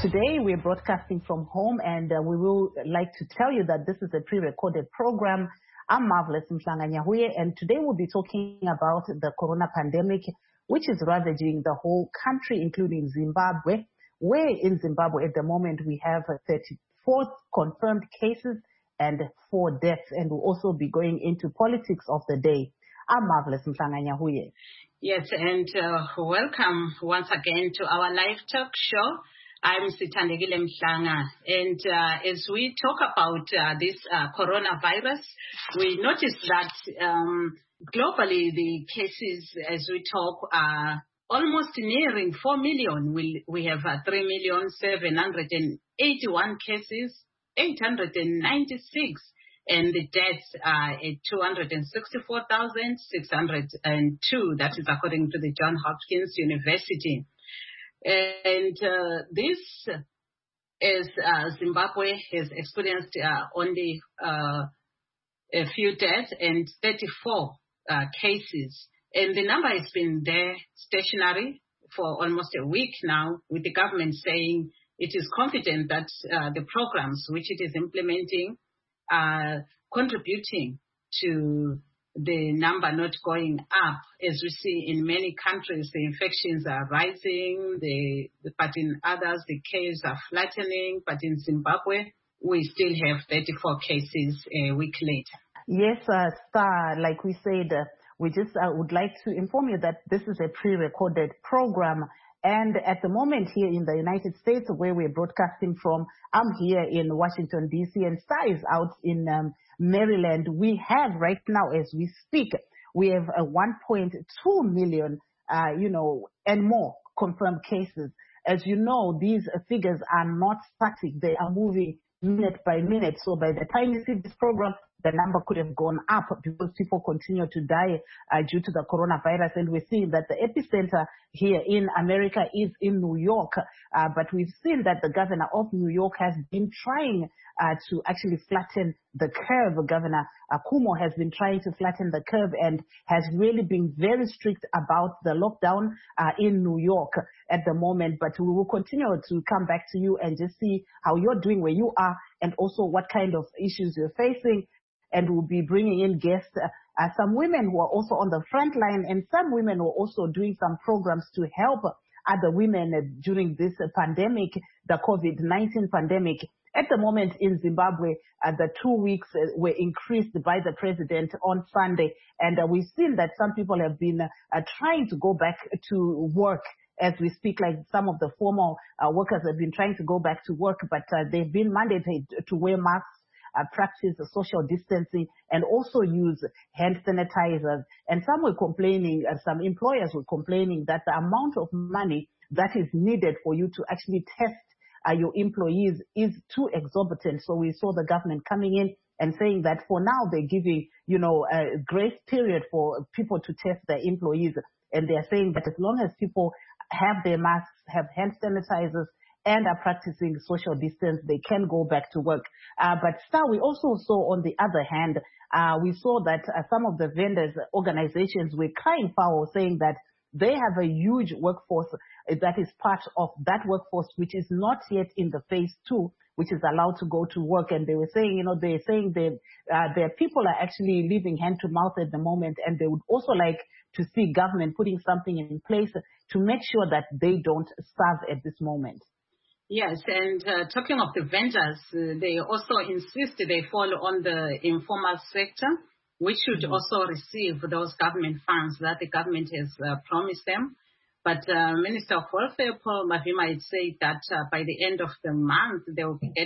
Today we're broadcasting from home, and we will like to tell you that this is a pre-recorded program. I'm Marvelous Mhlanga-Nyahuye, and today we'll be talking about the corona pandemic, which is ravaging the whole country, including Zimbabwe, where in Zimbabwe at the moment we have 34 confirmed cases and 4 deaths, and we'll also be going into politics of the day. I'm Marvelous Mhlanga-Nyahuye. Yes, and welcome once again to our live talk show. I'm Sithandegile Mhlanga, and as we talk about this coronavirus, we noticed that globally the cases as we talk are almost nearing 4 million. We have 3,781 cases, 896, and the deaths are at 264,602. That is according to the Johns Hopkins University. And this is Zimbabwe has experienced only a few deaths and 34 cases. And the number has been there stationary for almost a week now, with the government saying it is confident that the programs which it is implementing are contributing to the number not going up. As we see in many countries, the infections are rising, but in others, the cases are flattening. But in Zimbabwe, we still have 34 cases a week later. Yes, Star, like we said, we just would like to inform you that this is a pre-recorded program. And at the moment here in the United States, where we're broadcasting from, I'm here in Washington, D.C., and Star is out in Maryland. We have right now, as we speak, we have 1.2 million, and more confirmed cases. As you know, these figures are not static. They are moving minute by minute. So by the time you see this program, the number could have gone up because people continue to die due to the coronavirus. And we're seeing that the epicenter here in America is in New York. But we've seen that the governor of New York has been trying to actually flatten the curve. Governor Cuomo has been trying to flatten the curve and has really been very strict about the lockdown in New York at the moment. But we will continue to come back to you and just see how you're doing where you are and also what kind of issues you're facing. And we'll be bringing in guests, some women who are also on the front line, and some women who are also doing some programs to help other women during this pandemic, the COVID-19 pandemic. At the moment in Zimbabwe, the 2 weeks were increased by the president on Sunday. And we've seen that some people have been trying to go back to work as we speak, like some of the formal workers have been trying to go back to work, but they've been mandated to wear masks, practice social distancing, and also use hand sanitizers. And some were complaining, some employers were complaining that the amount of money that is needed for you to actually test your employees is too exorbitant. So we saw the government coming in and saying that for now they're giving, a grace period for people to test their employees. And they're saying that as long as people have their masks, have hand sanitizers, and are practicing social distance, they can go back to work. But Star, we also saw on the other hand, we saw that some of the vendors, organizations were crying foul, saying that they have a huge workforce that is part of that workforce, which is not yet in the phase 2, which is allowed to go to work. And they were saying, their people are actually living hand to mouth at the moment, and they would also like to see government putting something in place to make sure that they don't starve at this moment. Yes, and talking of the vendors, they also insist they fall on the informal sector, which should also receive those government funds that the government has promised them. But Minister of Welfare, Paul Mavhima, had said that by the end of the month, they will get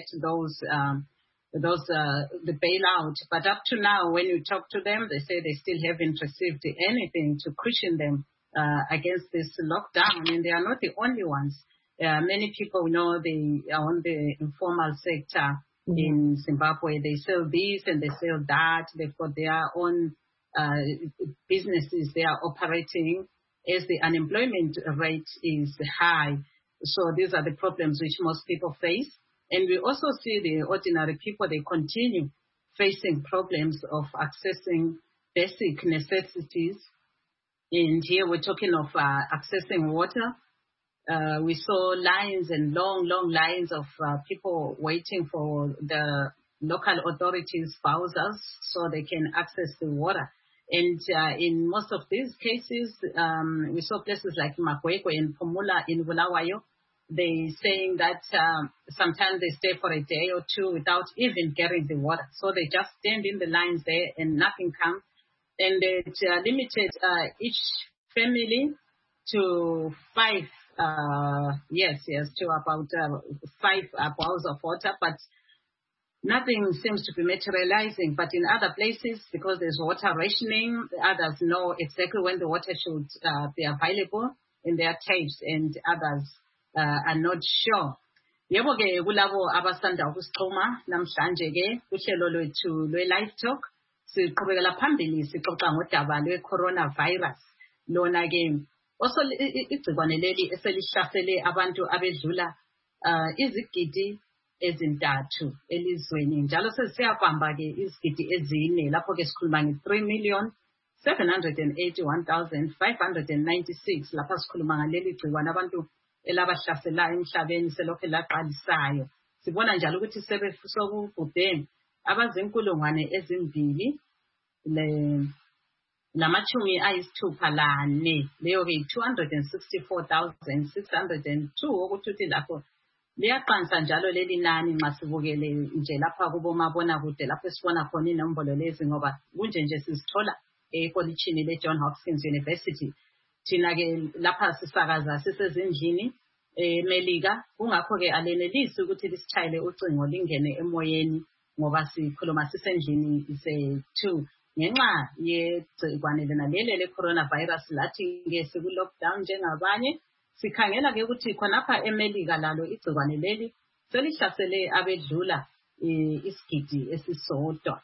the bailout. But up to now, when you talk to them, they say they still haven't received anything to cushion them against this lockdown. And they are not the only ones. Many people know they are on the informal sector in Zimbabwe. They sell this and they sell that. They've got their own businesses they are operating, as the unemployment rate is high. So these are the problems which most people face. And we also see the ordinary people, they continue facing problems of accessing basic necessities. And here we're talking of accessing water, We saw lines and long lines of people waiting for the local authorities' bowsers so they can access the water. And in most of these cases, we saw places like Makwekwe and Pomula in Bulawayo. They saying that sometimes they stay for a day or two without even getting the water. So they just stand in the lines there and nothing comes. And they limited each family to 5, to about 5 bowls of water, but nothing seems to be materializing. But in other places, because there's water rationing, others know exactly when the water should be available in their tapes, and others are not sure. Yebo ke kulabo abasanda ukusixhuma namhlanje ke kuhlelo lwethu lwe-Live Talk siqhubekela phambili sixoxa ngodaba lwe-coronavirus. Lona ke also igcikwane leli eselihlasele abantu abedlula izigidi ezintathu elizweni, njalo sesiyabamba ke izigidi ezine. Lapho ke sikhuluma nge3,781,596 lapha sikhuluma ngaleli gcikwane abantu elabahlasela emhlabeni selokhu laqalisayo. Sibona njalo ukuthi sokubhude abazinkulungwane ezimbili namachumi ayisithupha lane, leyo ke 264,602 okuthi lapho liyaqansa njalo leli nani nxa sibukele nje lapha kubomabonakude lapho sibona khona inombolo lezi, ngoba kunje sizithola ekolitshini le-John Hopkins University. Thina ke lapha sisakaza sisezindlini eMelika, kungakho ke alenelisi ukuthi lisitshayele ucingo lingene emoyeni ngoba sikhuluma sisendlini sethu ngenxa yegcikwane lena leli le-coronavirus. Lathi ke siku-lockdown njengabanye. Sikhangela ke ukuthi khonapha eMelika lalo igcikwane leli selihlasele abedlula isigidi esisodwa,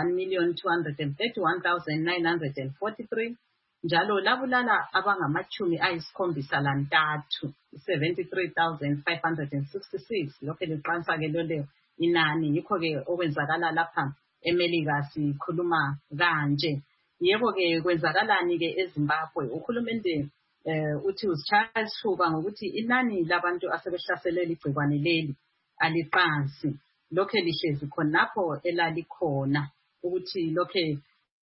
1,231,943, njalo labulala abangamachumi ayisikhombisa lantathu, 73,566. Lokho liqansa ke lelo inani. Yikho ke okwenzakala lapha eMelika sikhuluma kanje. Yebo ke kwenzakalani ke eZimbabwe? Uhulumende uthi usitshaya isifuba ngokuthi inani labantu asebehlasele igcikwane leli aliqansi. Lokho lihlezi khonapho elalikhona ukuthi lokho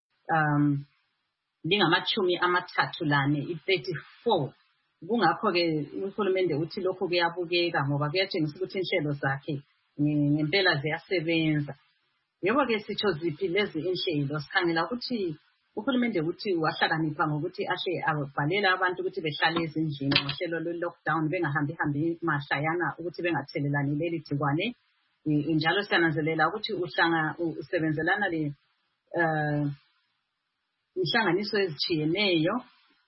lingamachumi amathathu lane, 34. Kungakho ke uhulumende uthi lokho kuyabukeka ngoba kuyatshengisa ukuthi inhlelo zakhe ngempela ziyasebenza. Yebo ke sitho ziphi lezi inhlelo? Sikhangela ukuthi uhulumende uthi wahlakanipha ngokuthi ahle abhalela abantu ukuthi behlale ezindlini ngohlelo lwe-lockdown, bengahambi mahlayana ukuthi bengathelelani leli gcikwane. Njalo siyananzelela ukuthi usebenzelana inhlanganiso ezitshiyeneyo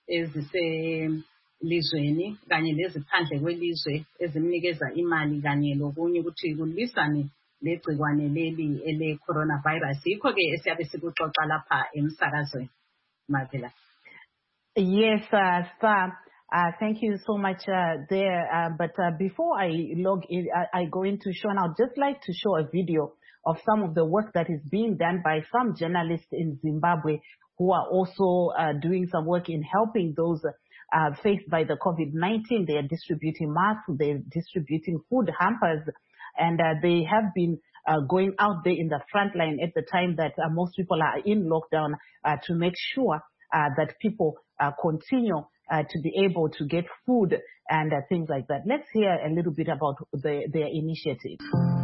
eziselizweni kanye leziphandle kwelizwe ezimnikeza imali kanye lokunye ukuthi kulisane legcikwane leli ele-coronavirus. Yikho ke esiyabe sikuxoxa lapha emsakazweni. Mavela. Yes, Star. Thank you so much there. But before I log in, I go into show, and I'd just like to show a video of some of the work that is being done by some journalists in Zimbabwe who are also doing some work in helping those faced by the COVID-19. They are distributing masks, they're distributing food hampers, and they have been going out there in the front line at the time that most people are in lockdown to make sure that people continue to be able to get food and things like that. Let's hear a little bit about their initiative.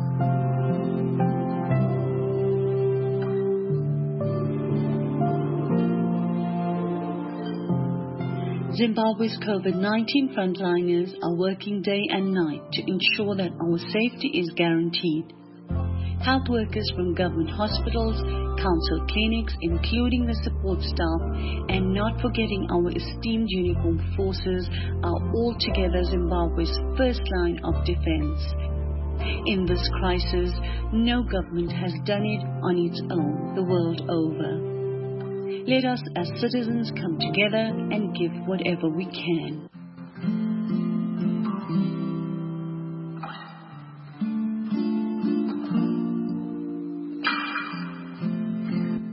Zimbabwe's COVID-19 frontliners are working day and night to ensure that our safety is guaranteed. Health workers from government hospitals, council clinics, including the support staff, and not forgetting our esteemed uniformed forces are altogether Zimbabwe's first line of defense. In this crisis, no government has done it on its own the world over. Let us as citizens come together and give whatever we can. I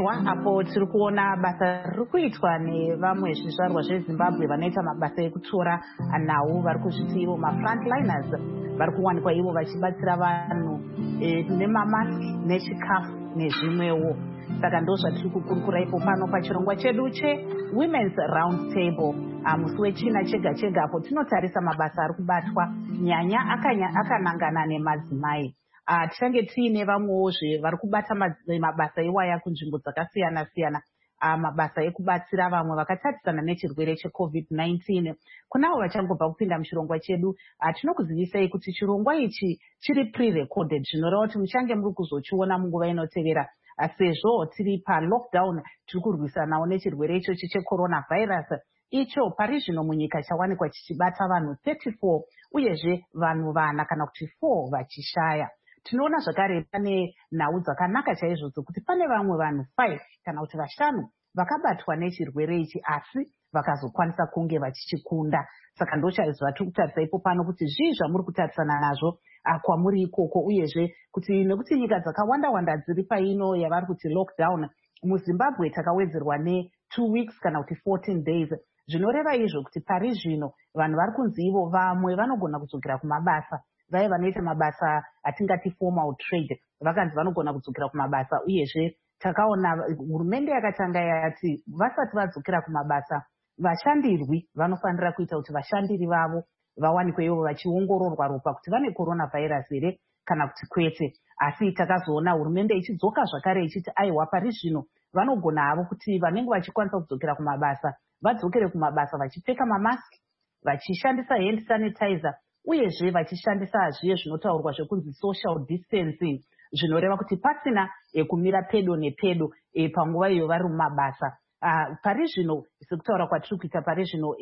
Aiwa, apo tiri kuona basa riri kuitwa nevamwe zvizvarwa zveZimbabwe vanoita mabasa ekutora nhau vari kuzviti ivo mafrontliners vari kuwanikwa ivo vachibatsira vanhu nemamaski nechikafu nezvimwewo. Saka ndo zvatiri kukurukura ipo pano pachirongwa chedu cheWomen's Round Table musi wechina chega chega, apo tinotarisa mabasa ari kubatwa nyanya akanangana nemadzimai. Tichange tiine vamwewozve vari kubata mabasa iwaya kunzvimbo dzakasiyana siyana, mabasa ekubatsira vamwe vakatatisana nechirwere cheCovid-19. Kunavo vachangobva kupinda muchirongwa chedu, tinokuzivisai kuti chirongwa ichi chiri pre-recorded, zvinoreva kuti muchange muri kuzochiona munguva inotevera, sezvo tiri palockdown tiri kurwisanawo nechirwere ichochi checoronavirus, icho pari zvino munyika chawanikwa chichibata vanhu 34 uyezve vanhu vana kana kuti 4 vachishaya. Tinoona zvakare pane nhau dzakanaka chaizvo dzokuti pane vamwe vanhu 5 kana kuti 5 vakabatwa nechirwere ichi asi vakazokwanisa kunge vachichikunda. Saka ndochazvatiri kutarisa ipo pano kuti zvii zvamuri kutarisana nazvo kwamuri ikoko, uyezve kuti nekuti nyika dzakawanda dziri paino yavari kuti lockdown, muZimbabwe takawedzerwa ne2 weeks kana kuti 14 days, zvinoreva izvo kuti pari zvino vanhu vari kunzi ivo vamwe vanogona kudzokera kumabasa. Vaya vanoita mabasa atingati formal trade vakanzi vanogona kudzokera kumabasa, uyezve takaona hurumende yakatanga yati vasati vadzokera kumabasa vashandirwi vanofanira kuita kuti vashandiri vavo vawanikwe ivo vachiongororwa ropa kuti vane coronavirus here kana kuti kwete. Asi takazoona hurumende ichidzoka zvakare ichiti aiwa, pari zvino vanogona havo kuti vanenge vachikwanisa kudzokera kumabasa vadzokere kumabasa vachipfeka mamaski, vachishandisa hand sanitizer, uyezve vachishandisa zviye zvinotaurwa zvekunzi social distancing, zvinoreva kuti pasina kumira pedo nepedo panguva iyo vari mumabasa. Pari zvino sekutaura kwatiri kuita pari zvino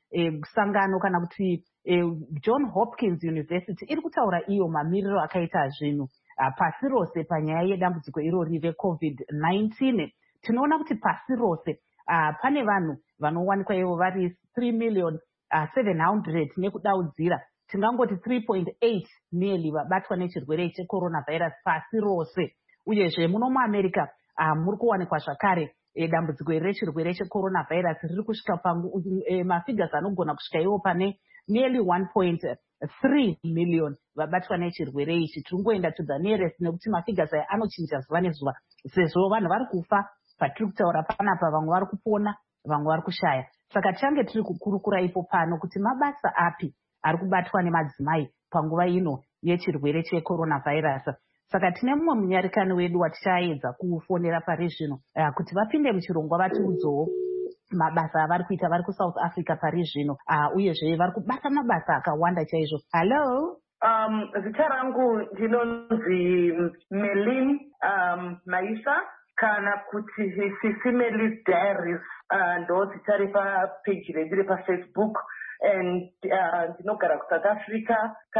sangano kana kuti John Hopkins University iri kutaura iyo mamiriro akaita zvinhu pasi rose panyaya yedambudziko irori reCovid-19. Tinoona kuti pasi rose pane vanhu vanowanikwa ivo vari 3,700,000 nekudaudzira, tingangoti 3.8 nearly vabatwa nechirwere checoronavirus pasi rose. Uyezve muno muAmerica muri kuwanikwa zvakare dambudziko rechirwere checoronavirus riri kusvika mafigures anogona kusvika iwo pane nearly 1.3 million vabatwa nechirwere ichi. Tiri ngoenda to the nearest nekuti mafigures aya anochinja zuva nezuva, sezvo vanhu vari kufa patiri kutaura panapa, vamwe vari kupona vamwe vari kushaya. Saka tichange tiri kukurukura ipo pano kuti mabasa api ari kubatwa nemadzimai panguva ino yechirwere checoronavirus. Saka tine mumwe munyarikani wedu watichaedza kufonera pari zvino kuti vapinde muchirongwa vatiudzowo mabasa avari kuita vari kuSouth Africa pari zvino, uyezve vari kubata mabasa akawanda chaizvo. Hello, zita rangu ndinonzi Melin Maisha kana kuti Females Diaries, ndo zita repapage rendiri paFacebook, and ndinogara kuSouth Africa,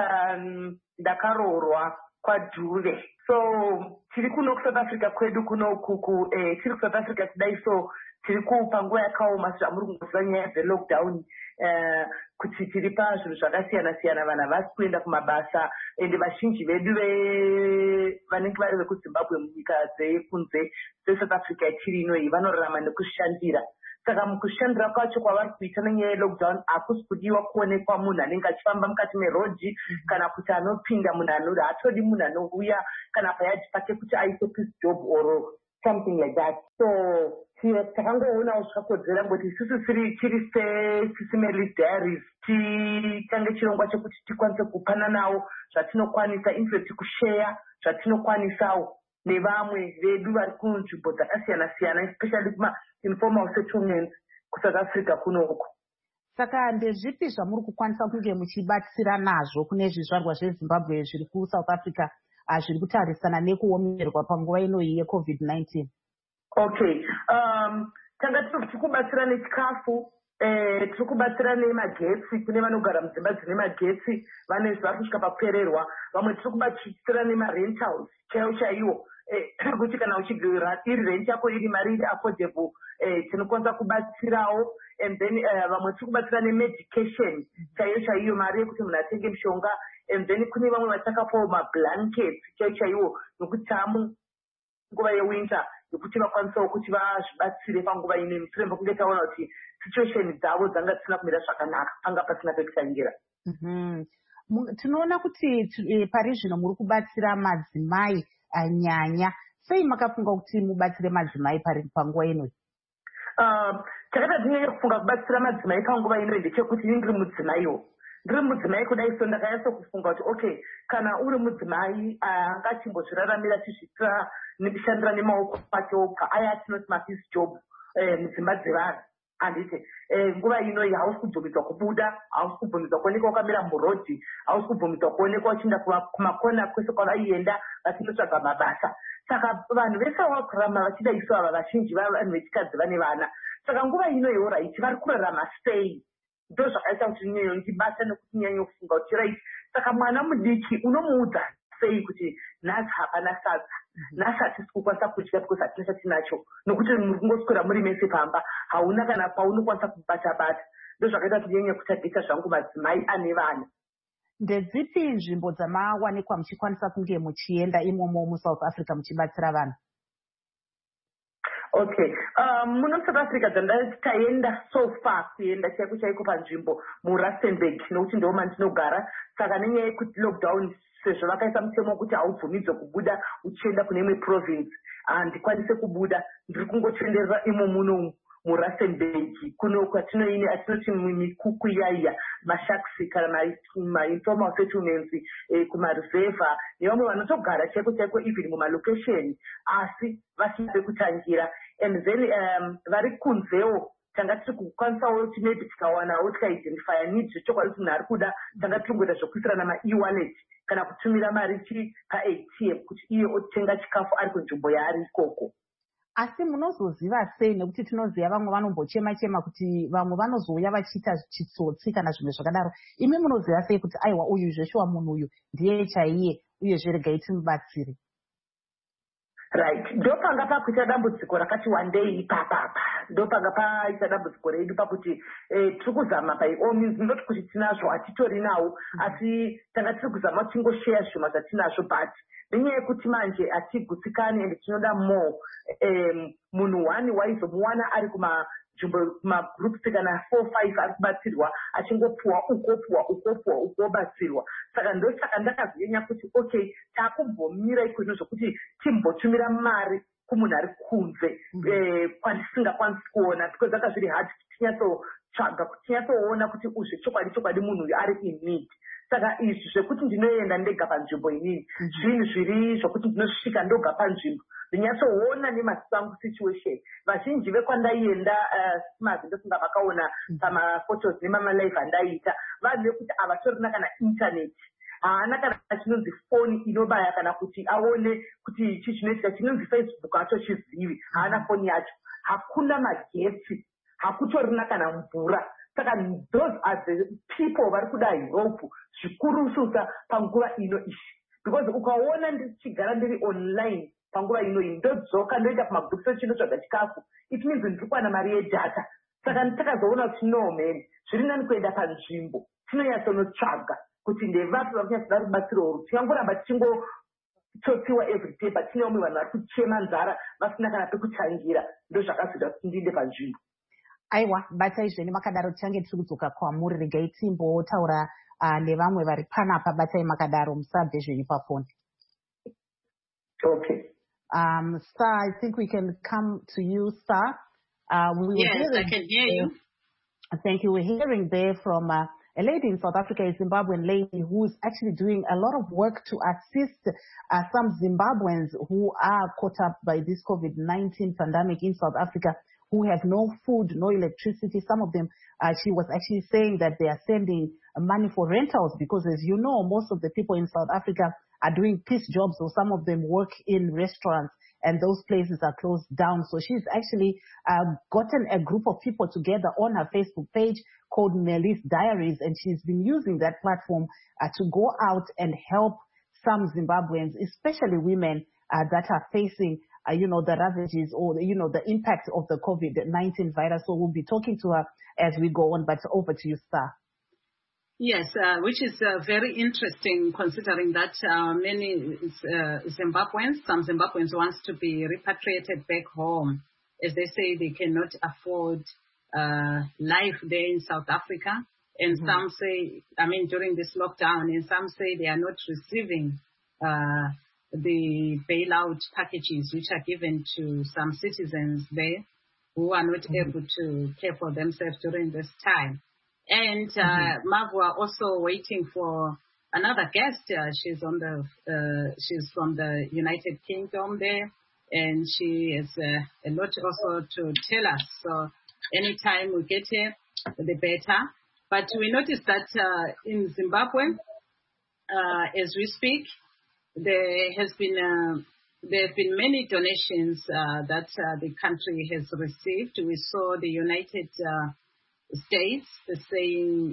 ndakaroorwa kwaDhuve. So tiri kuno kuSouth Africa kwedu kuno kuku tiri kuSouth Africa kudai, so tiri panguva yakaoma zvamuri kuziva nyaya dzelockdown, kuti tiri pazvinhu zvakasiyana siyana, vanhu havasi kuenda kumabasa, ende vazhinji vedu vanenge vari vekuZimbabwe munyika dzekunze dzeSouth Africa tiri inoyi vanorarama nekushandira. Saka mukushandira kwacho kwavari kuita nenyaya yelockdown hakusi kudiwa kuonekwa munhu anenge achifamba mukati merodhi, kana kuti anopinda munhu haatodi munhu anouya kana payadhi pake kuti aise peace job or something like that. So takangoonawo zvakakodzera ngoti isusu tiri seFemales Diaries tichange chirongwa chekuti tikwanise kupananawo zvatinokwanisa, infact kusheya zvatinokwanisawo nevamwe vedu vari kunzvimbo dzakasiyana siyana, especially kuma-informal settlements kuSouth Africa kunoko. Saka ndezvipi zvamuri kukwanisa kunge muchibatsira nazvo kune zvizvarwa zveZimbabwe zviri kuSouth Africa zviri kutarisana nekuomerwa panguva inoyi yeCovid-19? Okay, tanga tiri kubatsira nechikafu, tiri kubatsira nemagetsi kune vanogara mudzimba dzine magetsi, vari kusvika pakupererwa. Vamwe tiri kubatsira nemarentals chaiwo, kuti kana uchigara iri rent yako iri mari iri affordable, tinokwanisa kubatsirawo. And then vamwe tiri kubatsira nemedication chaiyo mari yekuti munhu atenge mishonga. And then kune vamwe vatakapawo mablankets chaiwo, nokuti tamu nguva yewinter yekuti vakwanisawo kuti vazvibatsire panguva ino mushure mekunge taona kuti situation dzavo dzanga dzisina kumira zvakanaka, panga pasina pekutangira. Tinoona kuti pari zvino muri kubatsira madzimai nyanya. Sei makafunga kuti mubatsire madzimai panguva ino? Chakati ndinenge kufunga kubatsira madzimai panguva ino ndechekuti ndiri mudzimaiwo. Ndiri mudzimai kudai, so ndakanyatso kufunga kuti okay, kana uri mudzimai angachimbozviraramira achizviitira nekushandira nemaoko ake oga, aya atinoti mafisi job mudzimba dzevanhu. Handiti nguva ino hausi kubvumidzwa kubuda, hausi kubvumidzwa kuonekwa wakamira murodhi, hausi kubvumidzwa kuonekwa uchienda kumakona kwese kwavaienda vachinotsvaga mabasa. Saka vanhu vese vakurarama vachida isu ava vazhinji vanhu vechikadzi vane vana. Saka nguva ino yoraiti vari kurarama sei? Ndo zvakaita kuti ndibata nekuti nyanya kufunga kuti right. Saka mwana mudiki unomuudza sei kuti nhasi hapana sadza, nhasi hatisi kukwanisa kudya because hatina chatinacho, nokuti muri kungoswera muri mese pamba, hauna kana paunokwanisa kubata-bata. Ndo zvakaita kuti nyanya kutagisa zvangu madzimai ane vana. Ndedzipi nzvimbo dzamawanikwa muchikwanisa kunge muchienda imomo muSouth Africa muchibatsira vanhu? Okay, muno South Africa taenda so far kuenda chaiko panzvimbo muRustenburg nokuti ndo mandinogara. Saka nenyaya yekuti lockdown sezvo vakaisa mutemo wekuti haubvumidzwe kubuda uchienda kune imwe province, handikwanise kubuda, ndiri kungotenderera imo muno muRustenburg kuno kwatinoine atinoti mikuku iyaiya mashaksi kana mainformal settlements kumaruzevha nevamwe vanotogara chaiko even mumalocation asi vasina pekutangira. And then vari kunzewo tanga tiri kukwanisawo kuti maybe tikawanawo tikaidentifya needs zvechokwadi kuti munhu ari kuda, tanga tiri kungoita zvokuisirana ma-e-wallet kana kutumira mari chiri pa-ATM kuti iye otenga chikafu ari kunzvimbo yaari ikoko. Asi munozoziva sei, nekuti tinoziva vamwe vanombochema-chema kuti vamwe vanozouya vachiita chitsotsi kana zvimwe zvakadaro. Imi munoziva sei kuti aiwa uyu zveshuwa munhu uyu ndiye chaiye uyezve regai timubatsire? Right, ndopanga pakuita dambudziko rakati wandei ipapapa, ndopanga paita dambudziko redu pakuti tiri kuzama by all means, ndoti kuti tinazvo hatitori nawo, asi tanga tiri kuzama kuti tingosheya zvima zvatinazvo, but nenyaya yekuti manje hatigutsikani ende tinoda more, munhu one waizomuwana ari kumagroups kana 4-5 ari kubatsirwa achingopuwa ukobatsirwa. Saka ndosaka ndakazonyanya kuti okay, takumbomira ikoino zvokuti timbotumira mari kumunhu ari kunze kwandisingakwanisi kuona, because akazviri hard kuti tinyatsotsvaga kuti tinyatsoona kuti zvechokwadi munhu uyu ari in need. Saka izvi zvekuti ndinoenda ndega panzvimbo inini, zvinhu zviri zvokuti ndinosvika ndoga panzvimbo ndinyatsoona nemasiso angu situation. Vazhinji vekwandaienda simazi ndofunga vakaona pamaphotos nemamalive andaiita, vanhu vekuti havatorina kana internet, haana kana chinonzi foni inobaya kana kuti aone kuti ichi chinoitika, chinonzi Facebook hatochizivi, haana foni yacho, hakuna magetsi, hakutorina kana mvura. Saka those are the people vari kuda help zvikurususa panguva ino ishi, because ukaona ndichigara ndiri online panguva ino iyi ndodzoka ndoita kumagroups chinotsvaga chikafu, it means ndiri kuwana mari yedhata. Saka nditakazoona kuti no man, zviri nani kuenda panzvimbo tinonyatsonotsvaga kuti ndevapi vakunyatsoda rubatsiro urwu, tingangoramba tichingototsiwa everyday, but tine vamwe vanhu vari kuchema nzara vasina kana pekutangira. Ndo zvakazoita kuti ndiende panzvimbo. Aiwa, batai zveni makadaro tichange tiri kudzoka kwamuri, regai timbotaura nevamwe vari panapa. Batai makadaro, musabve zveni pafoni. Okay. Sir, I think we can come to you, sir. Yes, I can hear you. Thank you. We're hearing there from a lady in South Africa, a Zimbabwean lady who's actually doing a lot of work to assist some Zimbabweans who are caught up by this COVID-19 pandemic in South Africa, who have no food, no electricity. Some of them, she was actually saying that they are sending money for rentals because, as you know, most of the people in South Africa are doing piece jobs, or some of them work in restaurants, and those places are closed down. So she's actually gotten a group of people together on her Facebook page called Nelly's Diaries, and she's been using that platform to go out and help some Zimbabweans, especially women that are facing the ravages or, the impact of the COVID-19 virus. So we'll be talking to her as we go on, but over to you, sir. Yes, which is very interesting considering that many some Zimbabweans want to be repatriated back home, as they say they cannot afford life there in South Africa. And some say, during this lockdown, and some say they are not receiving the bailout packages which are given to some citizens there who are not able to care for themselves during this time. And Marwa also waiting for another guest. She's from the United Kingdom there, and she has a lot also to tell us. So anytime we get here, the better. But we noticed that in Zimbabwe, as we speak, there have been many donations that the country has received. We saw the United States saying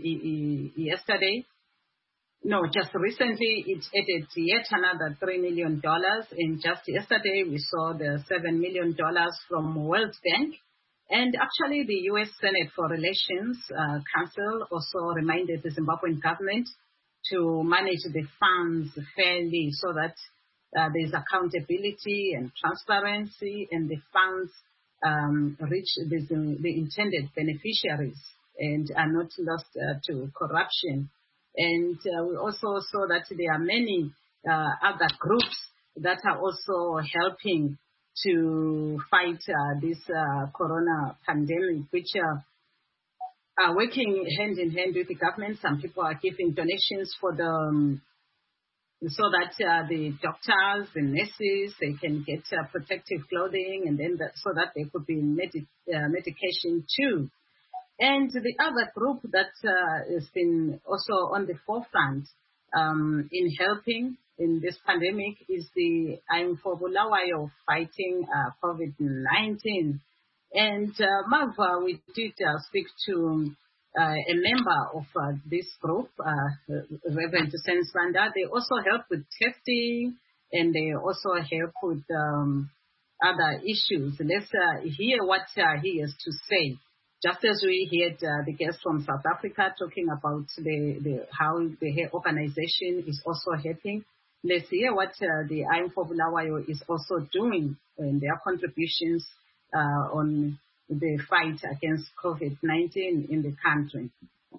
just recently it added yet another $3 million. And just yesterday we saw the $7 million from World Bank. And actually the U.S. Senate for Relations Council also reminded the Zimbabwean government to manage the funds fairly so that there's accountability and transparency and the funds reach the intended beneficiaries and are not lost to corruption. And we also saw that there are many other groups that are also helping to fight this corona pandemic, which are working hand in hand with the government. Some people are giving donations for so that the doctors and nurses, they can get protective clothing, and then so that they could be medication too. And the other group that has been also on the forefront in helping in this pandemic is the I'm for Bulawayo fighting COVID-19. And Marva, we did speak to a member of this group, Reverend Sen Swanda. They also help with testing, and they also help with other issues. Let's hear what he has to say. Just as we heard the guest from South Africa talking about how the organization is also helping, let's hear what the I'm for Bulawayo is also doing in their contributions on the fight against COVID-19 in the country.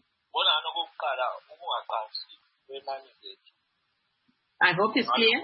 I hope it's clear.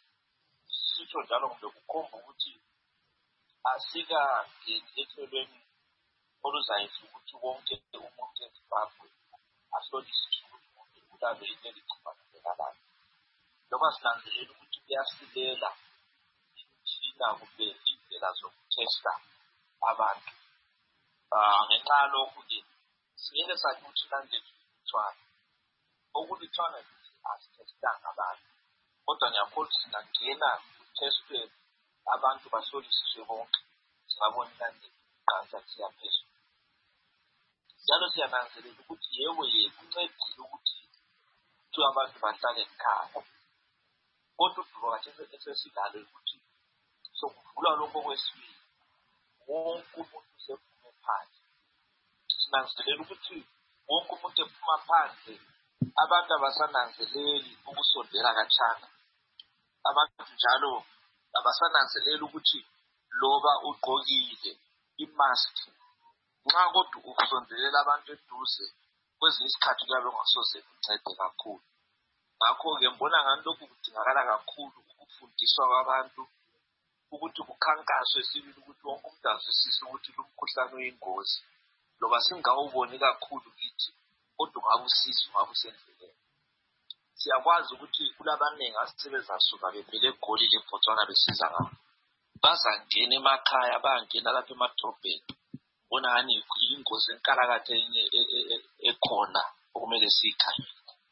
Abantu ngenxa lokhu-ke singeke sathi ukuthi nangenza ukuthwala okuthwala asithestanga abantu kodwa ngiyakholwa ukuthi singangena kuthestwe abantu basolisiswe bonke singabona nangeqansa siyaphezulu njalo siyananzelela ukuthi yebo kuncedile ukuthi kuthiwa abantu bahlale ekhaya kodwa udukakathi esesidalo ukuthi sokuvulwa lokho kwesibili wonke umuntu usephume phandle. Sinanzelela ukuthi wonke umuntu ephuma phandle, abantu abasananzeleli ukusondela kanjani. Abantu njalo abasananzeleli ukuthi loba ugqokile imask nxa kodwa ukusondelela abantu eduze kwezinye isikhathi kuyabe kungasoze kuncede kakhulu. Ngakho-ke mbona ngani lokhu kudingakala kakhulu ukufundiswa kwabantu ukuthi kukhankaswe sibili ukuthi wonke umuntu azwisise ukuthi lo mkhuhlane uyingozi loba singawuboni kakhulu kithi kodwa ungabusiza ungabusendleleni. Siyakwazi ukuthi kulabaningi asebezasuka bevele eGoli leBotswana besiza ngabo bazangena emakhaya bangena lapha emadrobheni bona ngani ingozi enkalakatha ekhona okumele siyikhanye.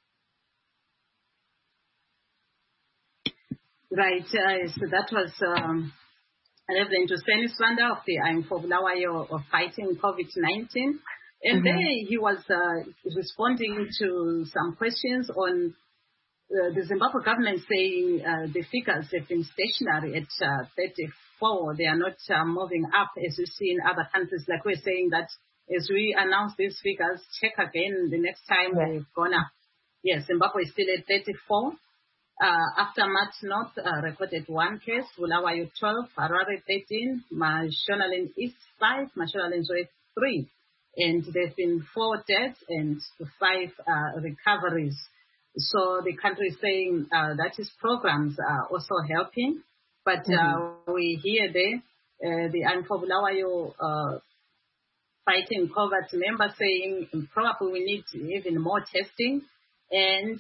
Right, so that was Reverend Sen Swanda of the I'm for Bulawayo of fighting COVID-19. And there he was responding to some questions on the Zimbabwe government saying the figures have been stationary at 34. They are not moving up as we see in other countries. Like we're saying that as we announce these figures, check again the next time we're gonna. Yes, Zimbabwe is still at 34. Aftermath North recorded 1 case, Bulawayo 12, Harare 13, Mashonaland East 5, Mashonaland Zoe 3. And there have been 4 deaths and 5 recoveries. So the country is saying that its programs are also helping. But we hear there, the Anfo Bulawayo fighting COVID members saying probably we need even more testing. And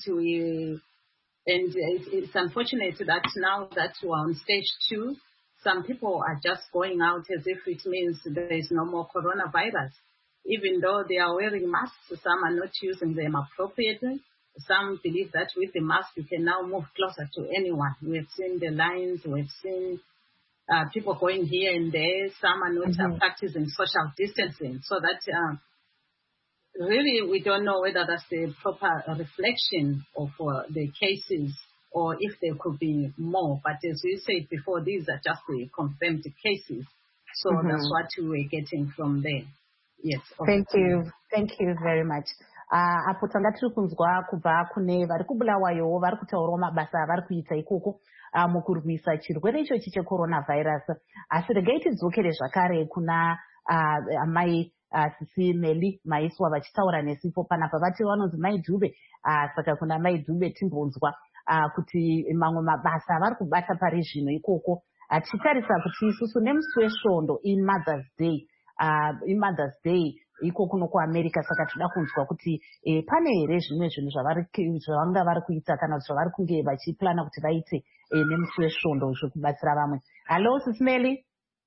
it's unfortunate that now that we're on stage 2, some people are just going out as if it means there is no more coronavirus. Even though they are wearing masks, some are not using them appropriately. Some believe that with the mask you can now move closer to anyone. We have seen the lines, we've seen people going here and there. Some are not practicing social distancing. So that really we don't know whether that's the proper reflection of the cases or if there could be more. But as we said before, these are just the confirmed cases. So that's what we're getting from there. Yes. Thank you. Thank you very much. Apo tanga tiri kunzwa kubva kune vari kuBulawayo vari kutaurawo mabasa avari kuita ikoko mukurwisa chirwere ichochi checoronavirus. Asi regai tidzokere zvakare kuna amai Sisi Meli Maiswa vachitaura nesipo panapa vati vanonzi Mai Dube. Saka kuna Mai Dube timbonzwa kuti mamwe mabasa avari kubata pari zvino ikoko. Tichitarisa kuti isusu nemusi wesvondo in Mother's Day iko kuno kuAmerica, saka tinoda kunzwa kuti pane here zvimwe zvinhu zvavanga vari kuita kana zvavari kunge vachiplana kuti vaite nemusi wesvondo zvekubatsira vamwe. Hello Sisi Meli.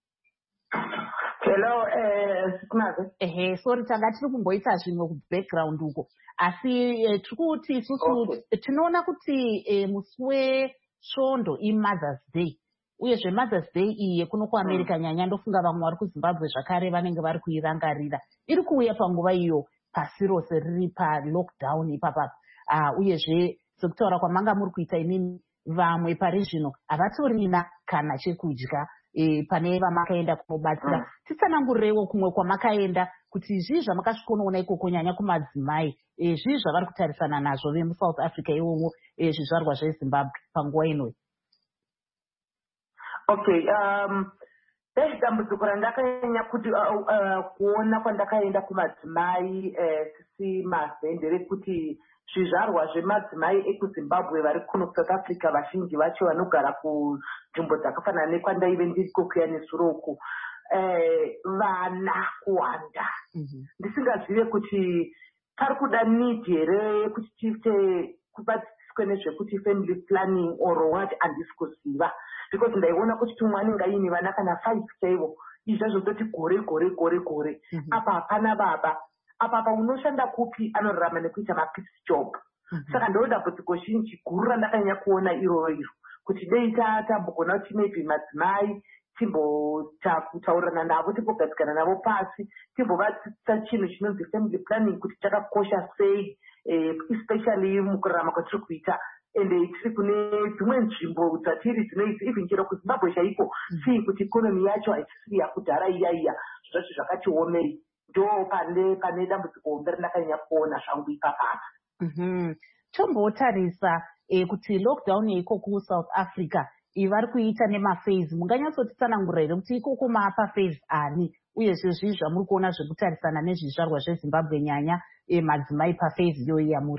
Hello, Sikumaze. Sorry, tanga tiri kumboita zvimwe kubackground uko. Asi tiri kuti isusu tinoona kuti musi wesvondo iMother's Day. Uyezve Mother's Day iyi kuno kuAmerica nyanya ndofunga vamwe vari kuZimbabwe zvakare vanenge vari kuirangarira. Iri kuuya panguva iyo pasi rose riri pa-lockdown ipapa. Uyezve sekutaura kwamanga muri kuita inini vamwe pari zvino havatorina kana chekudya pane vamakaenda kunobatsira. Titsanangurewo kumwe kwamakaenda kuti zvii zvamakasvikonoona ikoko nyanya kumadzimai. Zvii zvavari kutarisana nazvo vemuSouth Africa ivovo zvizvarwa zveZimbabwe panguva ino. Okay, dambudziko randakanyanya kuti kuona kwandakaenda kumadzimai Sisi Maze nderekuti zvizvarwa zvemadzimai ekuZimbabwe vari kuno South Africa vazhinji vacho vanogara kunzvimbo dzakafanana nekwandaive ndiriko kuya nesuro uku vana kuwanda. Ndisingazive kuti pari kuda need here kuti tiite kubatsiswe nezvekuti family planning or what handisi kuziva. Because ndaiona kuti tumwe anenge aine vana kana 5 chaivo izvazvo toti gore. Apa hapana baba. Apa unoshanda kupi anorarama nekuita mapisi job. Saka ndoda dambudziko zhinji guru randakanyanya kuona iroro kuti dei tambogona kuti maybe madzimai timbotaurirana navo timbogadzikana navo pasi timbovadzidzisa chinhu chinonzi family planning kuti chakakosha sei especially mukurarama kwatiri kuita. Ende tiri kune dzimwe nzvimbo dzatiri dzinoidzi even chero kuZimbabwe chaiko sii kuti ikonomi yacho haisiri yakudhara iya zvacho zvakati omei. Ndo pane dambudziko hombe randakanyanya kuona zvangu ipapapa. Tombotarisa kuti lockdown yeiko kuSouth Africa vari kuita nemaphase. Munganyatsotitsanangura here kuti ikoko maapa phase ani uyezve zvii zvamuri kuona zvekutarisana nezvizvarwa zveZimbabwe nyanya madzimai paphase iyoyi yamuri?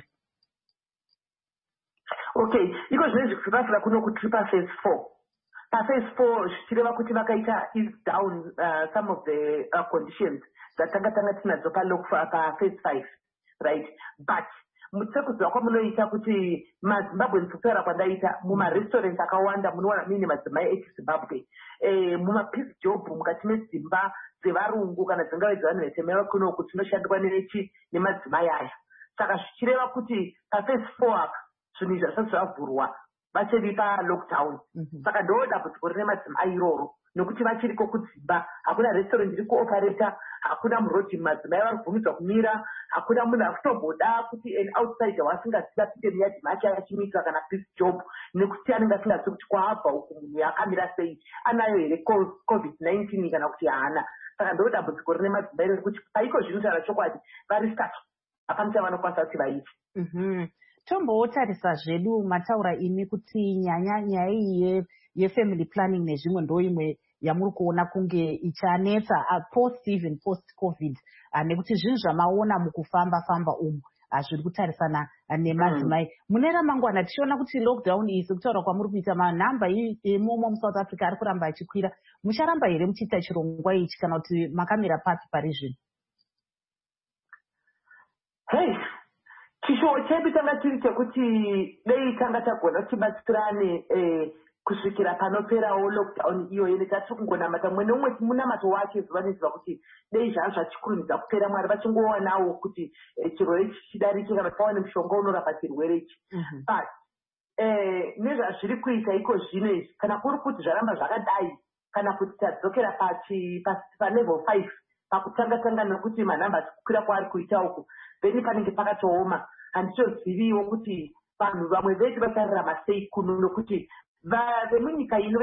Okay, iko zvinezvi kuSouth Africa kuno kuti paphase 4. Paphase 4 zvichireva kuti vakaita ease down some of the conditions tanga tinadzo paphase 5, right? But sekuziva kwamunoita kuti maZimbabwe kutaura kwandaita mumarestaurant akawanda munowana muine madzimai echiZimbabwe. Mumapisi job mukati medzimba dzevarungu kana dzingave dzevanhu vetemera kuno kuti dzinoshandwa nemadzimai aya. Saka zvichireva kuti paphase 4 apa zvinhu izvi zvasati zvavhurwa vachiri palockdown. Saka ndo dambudziko rine madzimai iroro nokuti vachiriko kudzimba. Hakuna restaurant iri kuoperata, hakuna murodhi madzimai vari kubvumidzwa kumira, hakuna munhu ari kutomboda kuti an outsider wasingazivi apinde muyadhi make achimita kana pisi job nekuti anenge asingazivi kuti kwaabva uku munhu yakamira sei, anayo here COVID-19 kana kuti haana. saka ndo dambudziko rine madzimba iri kuti paiko zvinotaura chokwadi vari statu hapana chavanokwanisa kuti vaiti. Tombotarisa zvedu mataura imi kuti nyaya iyi yefamily planning nezvimwe ndo imwe yamuri kuona kunge ichanetsa even post covid nekuti zvinhu zvamaona mukufamba umu zviri kutarisana nemadzimai. Mune ramangwana tichiona kuti lockdown iyi sekutaura kwamuri kuita manhamba imomo muSouth Africa ari kuramba achikwira, mucharamba here muchiita chirongwa ichi kana kuti makamira papi pari zvino? Chishuwo chedu tanga chiri chekuti dei tanga tagona kuti tibatsirane kusvikira panoperawo lockdown iyoyo netati kungonamata mumwe nomwe munamato wake zuva nezuva kuti dei zvanga zvachikurumidza kupera Mwari vachingowanawo kuti chirwere ichi chidarike kana pawane mushonga unorapa chirwere ichi. But nezvazviri kuita iko zvino izvi kana kuri kuti zvaramba zvakadai kana kuti tadzokera palevel 5 pakutanga nokuti manhamba achikukwira kwaari kuita uku then panenge pakatooma handichoziviwo kuti vanhu vamwe vedu vachararama sei kuno nokuti vemunyika ino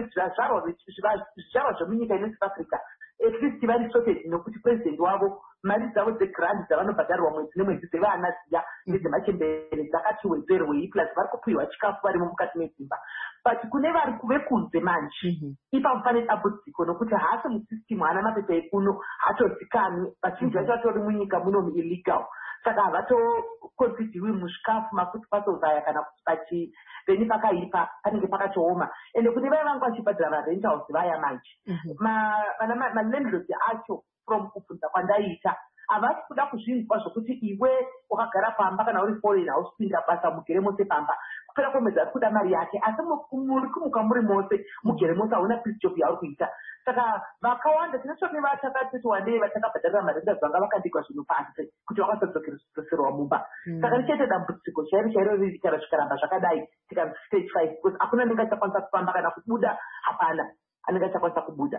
zvizvarwa zvemunyika ino South Africa at least vari sorted nokuti president wavo mari dzavo dzegrant dzavanobhadharirwa mwedzi nemwedzi dzevana dziya nedzemachembere dzakati wedzerwei plus vari kupiwa chikafu varimo mukati medzimba. But kune vari vekunze manje ipapo pane dambudziko nokuti haasi musystem haana mapepa ekuno hatozikanwi vazhinji vacho vatori munyika muno illegal saka havatokonsidiwi muzvikafu mafuti pasozaya kana kuti then pakaipa panenge pakatooma ende kuti vai vanga vachibhadhira varentals vaya manje malandlords acho from kubvunza kwandaiita havasi kuda kuzvinzwa zvokuti iwe wakagara pamba kana uri foreign hausipinda basa mugere mose pamba kupera kwemwedzi ari kuda mari yake asi muri kumuka muri mose mugere mose hauna pistopi yauri kuita saka vakawanda tinotsvake vatakatiti wandei vatakabhadharira marentals vanga vakandigwa zvinhu pasi kuti vakasodzokereserwa mumba saka richaita dambudziko chairo riri kana zvikaramba zvakadai tika stage 5 because hakuna anenge achakwanisa kufamba kana kubuda hapana anenge achakwanisa kubuda.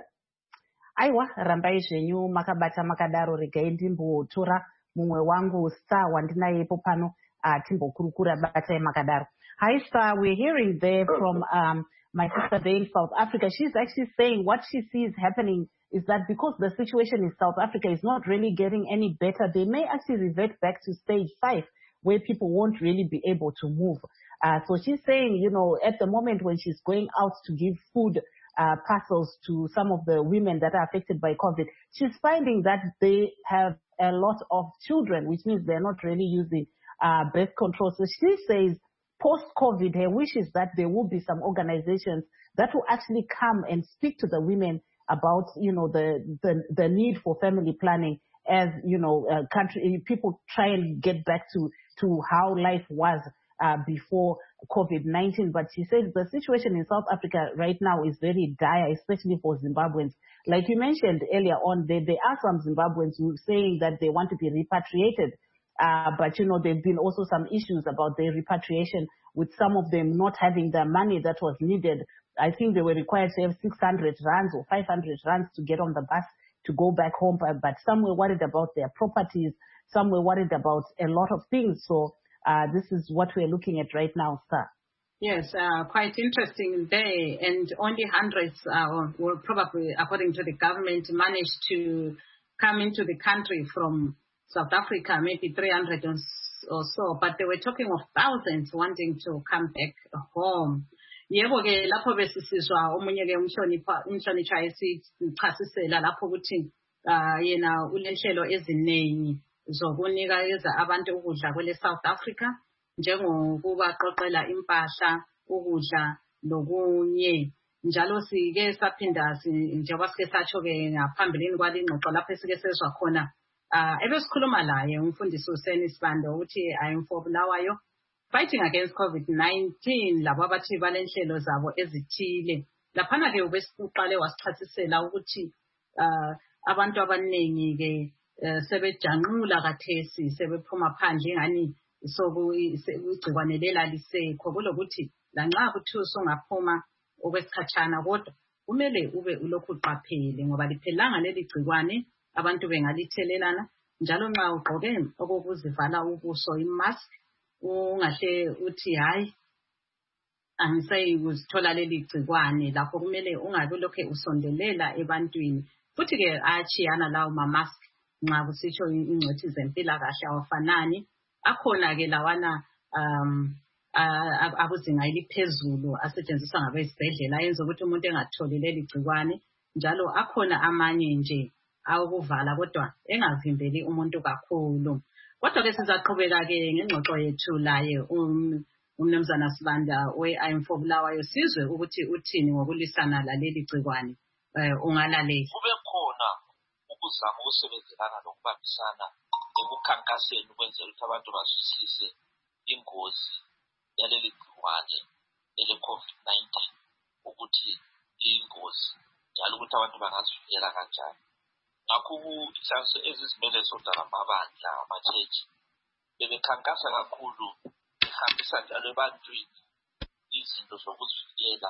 Aiwa, rambai zvenyu makabata makadaro. Regai ndimbotora mumwe wangu Star wandinayepo pano timbokurukura batai makadaro. Hi Star, we're hearing there from my sister there in South Africa. She's actually saying what she sees happening is that because the situation in South Africa is not really getting any better, they may actually revert back to stage 5 where people won't really be able to move. So she's saying, you know, at the moment when she's going out to give food parcels to some of the women that are affected by COVID, she's finding that they have a lot of children, which means they're not really using birth control. So she says post-COVID, her wish is that there will be some organizations that will actually come and speak to the women about, you know, the need for family planning as, you know, people try and get back to how life was before COVID-19. But she says the situation in South Africa right now is very dire, especially for Zimbabweans. Like you mentioned earlier on, there are some Zimbabweans who are saying that they want to be repatriated. But, you know, there have been also some issues about their repatriation, with some of them not having the money that was needed. I think they were required to have 600 rands or 500 rands to get on the bus to go back home. But some were worried about their properties. Some were worried about a lot of things. So this is what we're looking at right now, sir. Yes, quite interesting there. And only hundreds will probably, according to the government, managed to come into the country from South Africa, maybe 300 or so. But they were talking of thousands wanting to come back home. Yebo ke lapho besisizwa omunye ke umhlonishwa esichasisela lapho ukuthi yena ulenhlelo eziningi zokunikeza abantu ukudla kwele South Africa njengokubaqoqela impahla, ukudla lokunye. Njalo sike saphinda njengoba sike satsho ke ngaphambilini kwalingxoxo lapho esike sezwa khona ebesikhuluma laye umfundisi uSeni Sibando uthi ayimfo Bulawayo fighting against COVID-19 labo abathi balenhlelo zabo ezithile. Laphana ke ubesiqale wasichasisela ukuthi abantu abaningi ke sebejanqula kathesi sebephuma phandle ingani igcikwane lela lisekho kulokuthi lanxa kuthiwa ungaphuma okwesikhatshana kodwa kumele ube ulokhu uqaphele ngoba liphelanga leli gcikwane abantu bengalithelelana njalo nxa ugqoke okokuzivala ubuso imask ungahle uthi hayi angisayi kuzithola leli gcikwane lapho kumele ungabe lokho usondelela ebantwini futhi-ke ayachiyana lawo ma-mask nxa kusitsho ingcwethi zempilakahle awafanani. Akhona-ke lawana akuzinga eliphezulu asetshenziswa ngabezibhedlela ayenza ukuthi umuntu engatholi leli gcikwane, njalo akhona amanye nje awokuvala kodwa engavimbeli umuntu kakhulu. Kodwa-ke sizaqhubeka-ke ngengxoxo yethu laye umnumzana Sibanda we-IMFO Bulawayo sizwe ukuthi uthini ngokulwisana laleli gcikwane. Ungalalela. Kube khona ukuzama ukusebenzelana lokubambisana ekukhankaseni ukwenzela ukuthi abantu bazwisise ingozi yaleli gcikwane ele-COVID-19 ukuthi iyingozi njalo ukuthi abantu bangazivikela kanjani. Ngakho inhlanganiso ezizimele zodwa namabandla amachechi bebekhankasa kakhulu behambisa njalo ebantwini izinto zokuzivikela,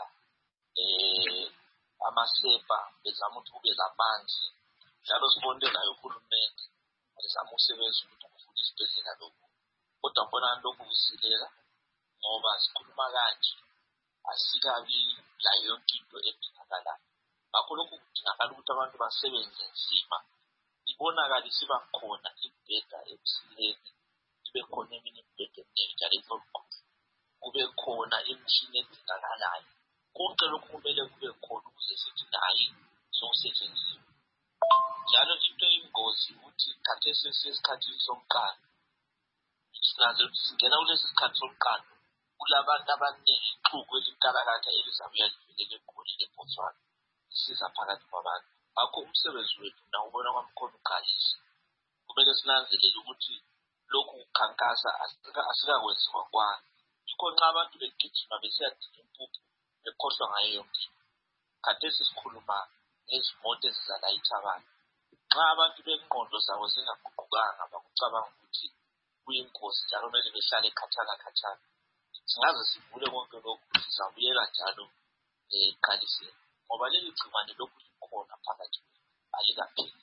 amasepa, bezama ukuthi kube lamanzi. Njalo sibonile nayo uhulumende ezama ukusebenzisa ukuthi kufuna isibhedlela lokhu. Kodwa mbona lokhu kusilela ngoba sikhuluma kanje asikabi layo yonke into edingakalayo. Ngakho lokhu kudingakala ukuthi abantu basebenze nzima. Ibonakala isiba khona imibheda ebusileni, ibe khona eminye imibheda eminingi njalo ihlolukhulu, kube khona imishini edingakalayo. Konke lokhu kumele kube khona ukuze sithi nayi sokusetshenziswa. Njalo into eyingozi ukuthi khathesi sesikhathini somqando, sinanze ukuthi singena kulesi sikhathi somqando kulabantu abaningi ixuku elinkalakatha elizabuya livelele egoli leBotswana lisiza phakathi kwabantu. Ngakho umsebenzi wethu nawubona kwamkhona uqalisa, kumele sinanzelele ukuthi lokhu kukhankasa asikakwenziwa kwani. Yikho nxa abantu begijima besiyadinga impuphu bekhohlwa ngayo yonke. Khathesi sikhuluma ngezimoto ezizalayitha abantu. Nxa abantu bengqondo zabo zingaguqukanga bakucabanga ukuthi kuyingozi njalo kumele behlale khatshana, singaze sivule konke lokhu sizabuyela njalo eqaliseni ngoba leli gcikwane lokhu likhona phakathi alikapheli.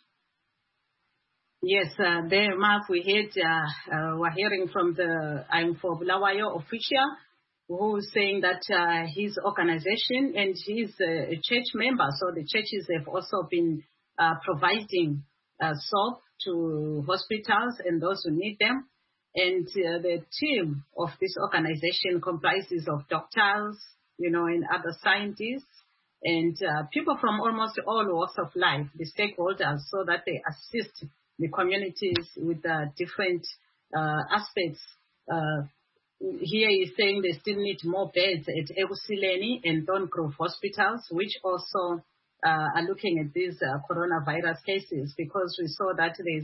Yes, there, Mark, we're hearing from the IMFO Bulawayo official who is saying that his organization, and he's a church member, so the churches have also been providing soap to hospitals and those who need them. And the team of this organization comprises of doctors, and other scientists, and people from almost all walks of life, the stakeholders, so that they assist the communities with different aspects. Here he's saying they still need more beds at Egusileni and Thorngrove hospitals, which also are looking at these coronavirus cases, because we saw that there's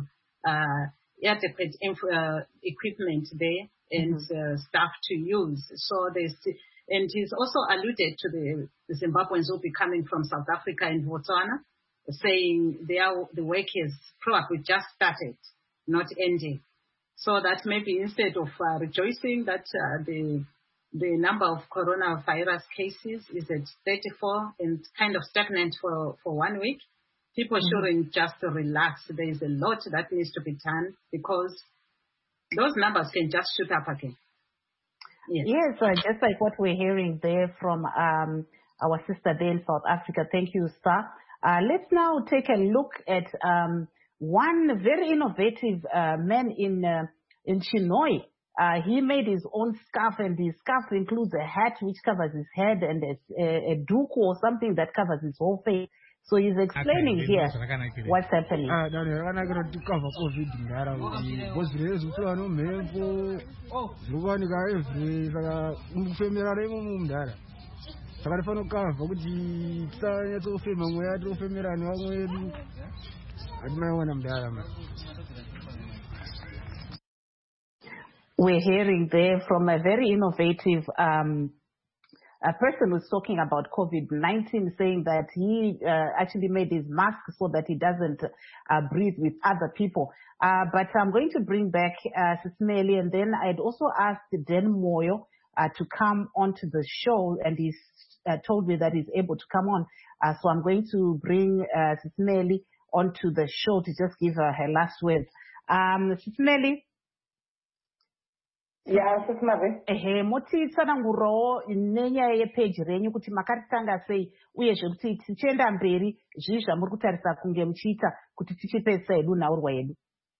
adequate equipment there and staff to use. So and he's also alluded to the Zimbabweans who will be coming from South Africa and Botswana, saying the work has probably just started, not ending. So that maybe instead of rejoicing that the number of coronavirus cases is at 34 and kind of stagnant for 1 week, people shouldn't just relax. There is a lot that needs to be done because those numbers can just shoot up again. Yes, just like what we're hearing there from our sister there in South Africa. Thank you, Star. Let's now take a look at one very innovative man in Chinhoyi. He made his own scarf, and his scarf includes a hat which covers his head and a duku or something that covers his whole face. So he's explaining here what's happening. We're hearing there from a very innovative a person who's talking about COVID-19, saying that he actually made his mask so that he doesn't breathe with other people. But I'm going to bring back Sismeli, and then I'd also asked Dan Moyo to come onto the show, and he's told me that he's able to come on. So I'm going to bring Sismeli onto the show to just give her last words. Sismeli, Ehe, motitsanangurirawo nenyaya yepeji renyu kuti makaritanga sei uyezve kuti tichienda mberi zvii zvamuri kutarisa kunge muchiita kuti tichipedzisa hedu nhaurwa yedu.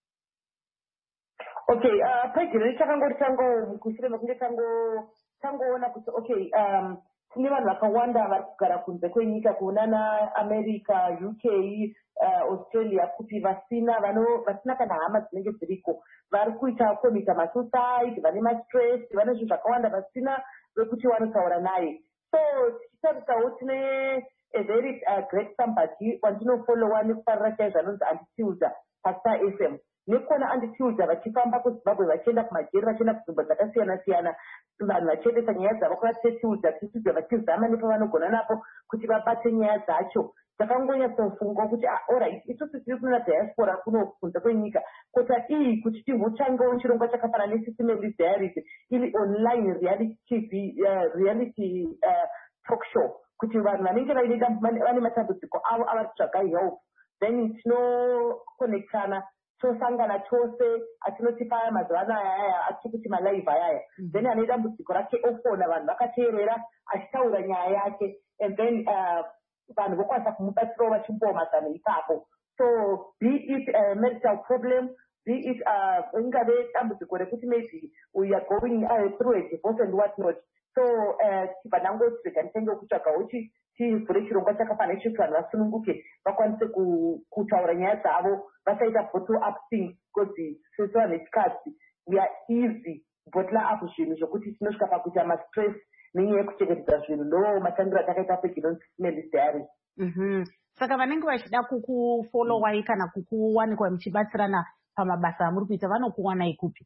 Okay, peji renyu chakangori mushure mekunge tangoona kuti okay, tine vanhu vakawanda vari kugara kunze kwenyika kunana America, UK, Australia, kuti vasina kana hama dzinenge dziriko vari kuita komita masuicide, vane mastress, vane zvinhu zvakawanda vasina vekuti vanotaura naye. So tichitarisawo tine a very great somebody wandinofollowa nekufarira chaizvo anonzi Antitilda paStar FM. Nekona Antitilda vachifamba kuZimbabwe vachienda kumajeri vachienda kunzvimbo dzakasiyana-siyana, vanhu vachiendesa nyaya dzavo kuna Antitilda vachizama nepavanogona napo kuti vabate nyaya dzacho. Takangonyatsofunga kuti alright, isusu tiri kuna diaspora kuno kunze kwenyika, kota iyi kuti timbochangawo chirongwa chakafanana neSisimeli's Diaries iri online reality talk show, kuti vanhu vanenge vane matambudziko avo avari kutsvaga help, then tinokonekitana tosangana chose atinotipa mazuva anaya atiri kuti malive ayaya, then ane dambudziko rake ofona vanhu vakateerera achitaura nyaya yake, and then vanhu vokwanisa kumubatsirawo vachimbowa mazano ipapo. So be it a medical problem, be it ingave dambudziko rekuti maybe we are going through a divorce and what not. So tibva ndangoti rega nditenge kutsvagawo tivhure chirongwa chakafanana ichocho vanhu vasununguke vakwanise kutaura nyaya dzavo vasaita bottle up things, because sesu vanhu vechikadzi we are easy bottle up zvinhu zvokuti tinosvika pakuita mastress nenyaya yekuchengetedza zvinhu. Ndo matangiro atakaita peji inonzi Sisimeli's Diaries. Saka vanenge vachida kukufolowai kana kukuwanikwa muchibatsirana pamabasa amuri kuita vanokuwanai kupi?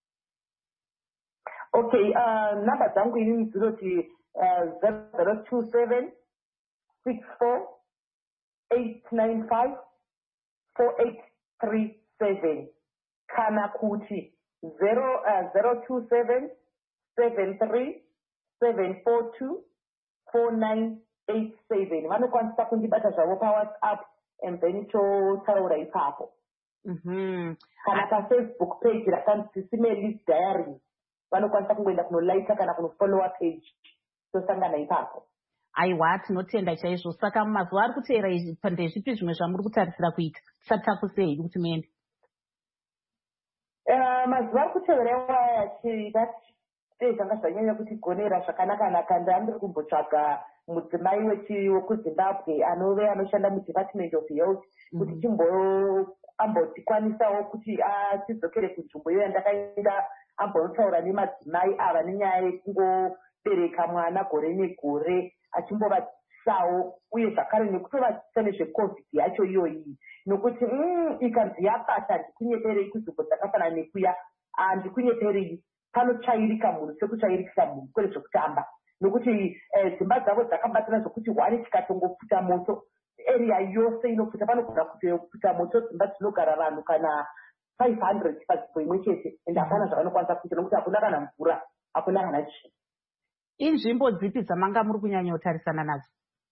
Okay, namba dzangu ini dzinoti 0027 64 895 4837 kana kuti 027 73 742 4987. Vanokwanisa kundibata zvavo paWhatsApp and then totaura ipapo. Kana paFacebook page rakanzi Sisimeli's Diaries vanokwanisa kungoenda kunolaika kana kunofollowa page tosangana ipapo. Aiwa, tinotenda chaizvo. Saka mazuva ari kuteera ndezvipi zvimwe zvamuri kutarisira kuita tisati takusei kuti muende? Mazuva ari kuteera zvanga zvanyanya kutigonera zvakanaka-naka. Ndandiri kumbotsvaga mudzimai wekuZimbabwe anoshanda muDepartment of Health kuti ambotikwanisawo kuti tidzokere kunzvimbo iyo yandakaenda ambonotaura nemadzimai ava nenyaya yekungobereka mwana gore negore achimbovasawo, uye zvakare nekutovaisa nezveCovid yacho iyoyi, nokuti ikanzi yapata handikunyeperei kunzvimbo dzakafanana nekuya, handikunyeperei, panotsvairika munhu sekutsvairikisa munhu kwete zvekutamba, nokuti dzimba dzavo dzakabatana zvokuti hwani tikatongopfuta moto area yose inopfuta, panogona kupfuta moto dzimba dzinogara vanhu kana 500 panzvimbo imwe chete, ende hapana zvavanokwanisa kuita nokuti hakuna kana mvura, hakuna kana chii. Inzvimbo dzipi dzamanga muri kunyanya kutarisana nadzo?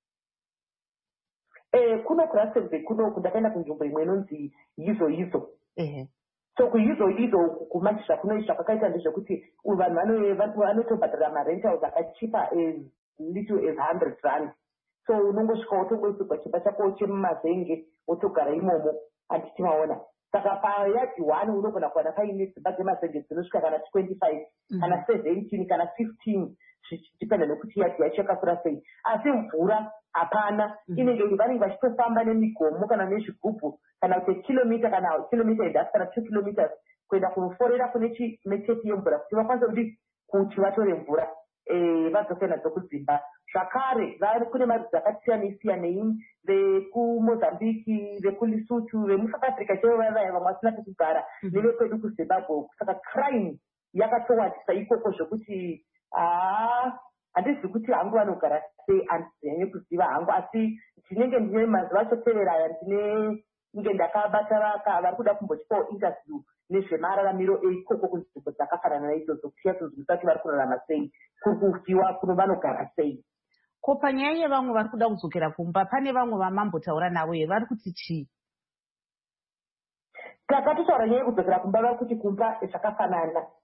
Kuno kuRustenburg kunoku ndakaenda kunzvimbo imwe inonzi Yizo. So kuyizo kumachizha kunoizva kwakaita ndezvekuti vanhu vanotobhadhara marentals akachipa as little as 100 rand. So unongosvika wotongoisirwa chimba chako chemumazenge wotogara imomo, handiti maona. Saka payadhi 1 unogona kuwana paine dzimba dzemazenge dzinosvika kana 25 kana 17 kana 15 zvichidipenda nekuti yadhi yacho yakakura sei. Asi mvura hapana, vanenge vachitofamba nemigomo kana nezvigubhu kana kuti kilomita kana kilomita and kana 2 kilometers kuenda kunoforera kune chimechepi yemvura kuti vakwanise kuti vatore mvura vadzoke nadzo kudzimba. Zvakare kune marudzi akasiyana-siyanei, vekuMozambique, vekuLesotho, vemuSouth Africa chaivo vaya vamwe vasina pekugara, nevekwedu kuZimbabwe. Saka crime yakatowandisa ikoko zvokuti handizivi kuti hangu vanogara sei, handizanyanye kuziva hangu, asi ndinenge ndine mazuva achotevera aya ndinenge ndakabata vari kuda kumbotipawo interview nezvemararamiro eikoko kunzvimbo dzakafanana naidzodzo, kuti yatozivisa kuti vari kurarama sei, kuri kufiwa kuno vanogara sei. Ko panyaya yevamwe vari kuda kudzokera kumba, pane vamwe vamambotaura navo here, vari kuti chii? Takatotaura nyaya yekudzokera kumba, vari kuti kumba zvakafanana,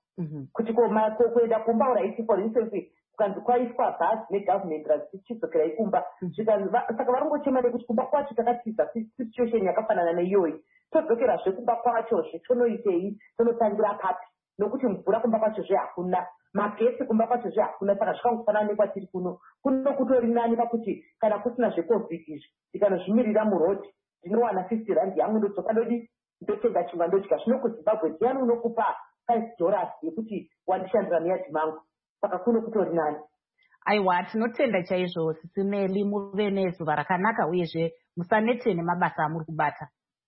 kuti kuenda kumba uraiti for instance kukanzi kwaiswa bhazi negovernment razichidzokera ikumba saka varongochema nekuti kumba kwacho takatiza situation yakafanana neiyoyi todzokerazve kumba kwachozve tonoitei tonotangira papi nokuti mvura kumba kwachozve hakuna magesi kumba kwachozve hakuna saka zvikangofanana nekwatiri kuno kutori nani pakuti kana kusina zvecovid izvi ndikanozvimirira murodhi ndinowana 50 rand yangu ndodzoka ndotenga chingwa ndodya zvino kuzimbabwe ndiani unokupa $5 yekuti wandishandira muyadhi mangu saka kuno kutori nani. Aiwa, tinotenda chaizvo Sisimeli, muve nezuva rakanaka uyezve musanetse nemabasa amuri kubata.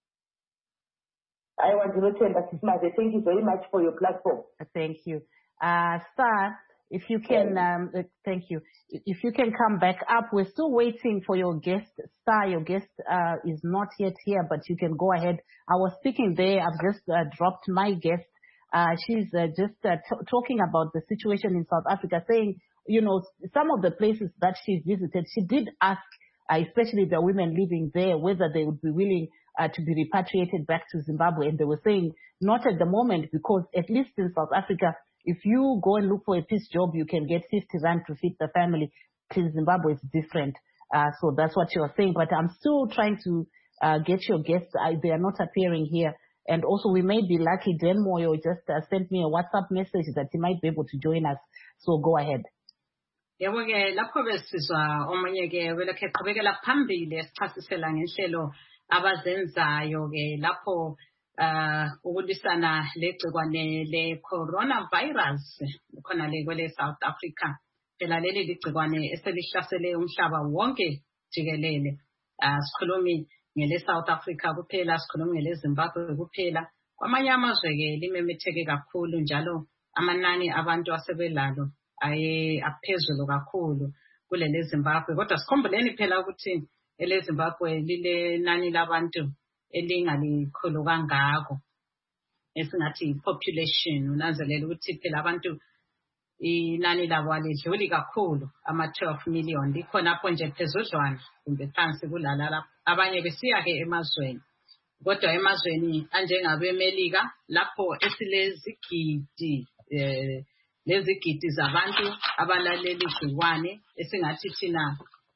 Aiwa, ndinotenda Sisimaze. Thank you very much for your platform. Thank you. Star, if you can, thank you. If you can come back up, we're still waiting for your guest. Star, your guest is not yet here, but you can go ahead. I was speaking there. I've just dropped my guest. She's just talking about the situation in South Africa, saying, you know, some of the places that she visited, she did ask, especially the women living there, whether they would be willing to be repatriated back to Zimbabwe. And they were saying, not at the moment, because at least in South Africa, if you go and look for a piece job, you can get 50 rand to feed the family. In Zimbabwe, it's different. So that's what you are saying. But I'm still trying to get your guests. They are not appearing here. And also, we may be lucky. Dan Moyo just sent me a WhatsApp message that he might be able to join us. So go ahead. Yebo ke lapho besizwa omunye ke welokhe qhubekela phambili esichasisela ngenhlelo abazenzayo ke lapho ukulwisana legcikwane le coronavirus khona le kwele South Africa. Phela leli ligcikwane eselihlasele umhlaba wonke jikelele. Sikhulumi ngele South Africa kuphela, sikhuluma ngele Zimbabwe kuphela. Kwamanye amazwe ke limemetheke kakhulu njalo amanani abantu asebelalo aphezulu kakhulu kulele Zimbabwe. Kodwa sikhumbuleni phela ukuthi ele Zimbabwe lile nani labantu elingalikhulu kangako esingathi population. Unanzelela ukuthi phela abantu inani labo alidluli kakhulu ama-12 million. Likhona apho nje phezudlwana kumbe phansi kulala lapho. Abanye besiya ke emazweni. Kodwa emazweni anjengabeMelika lapho esilezigidi lezigidi zabantu abalaleli igciwane esingathi thina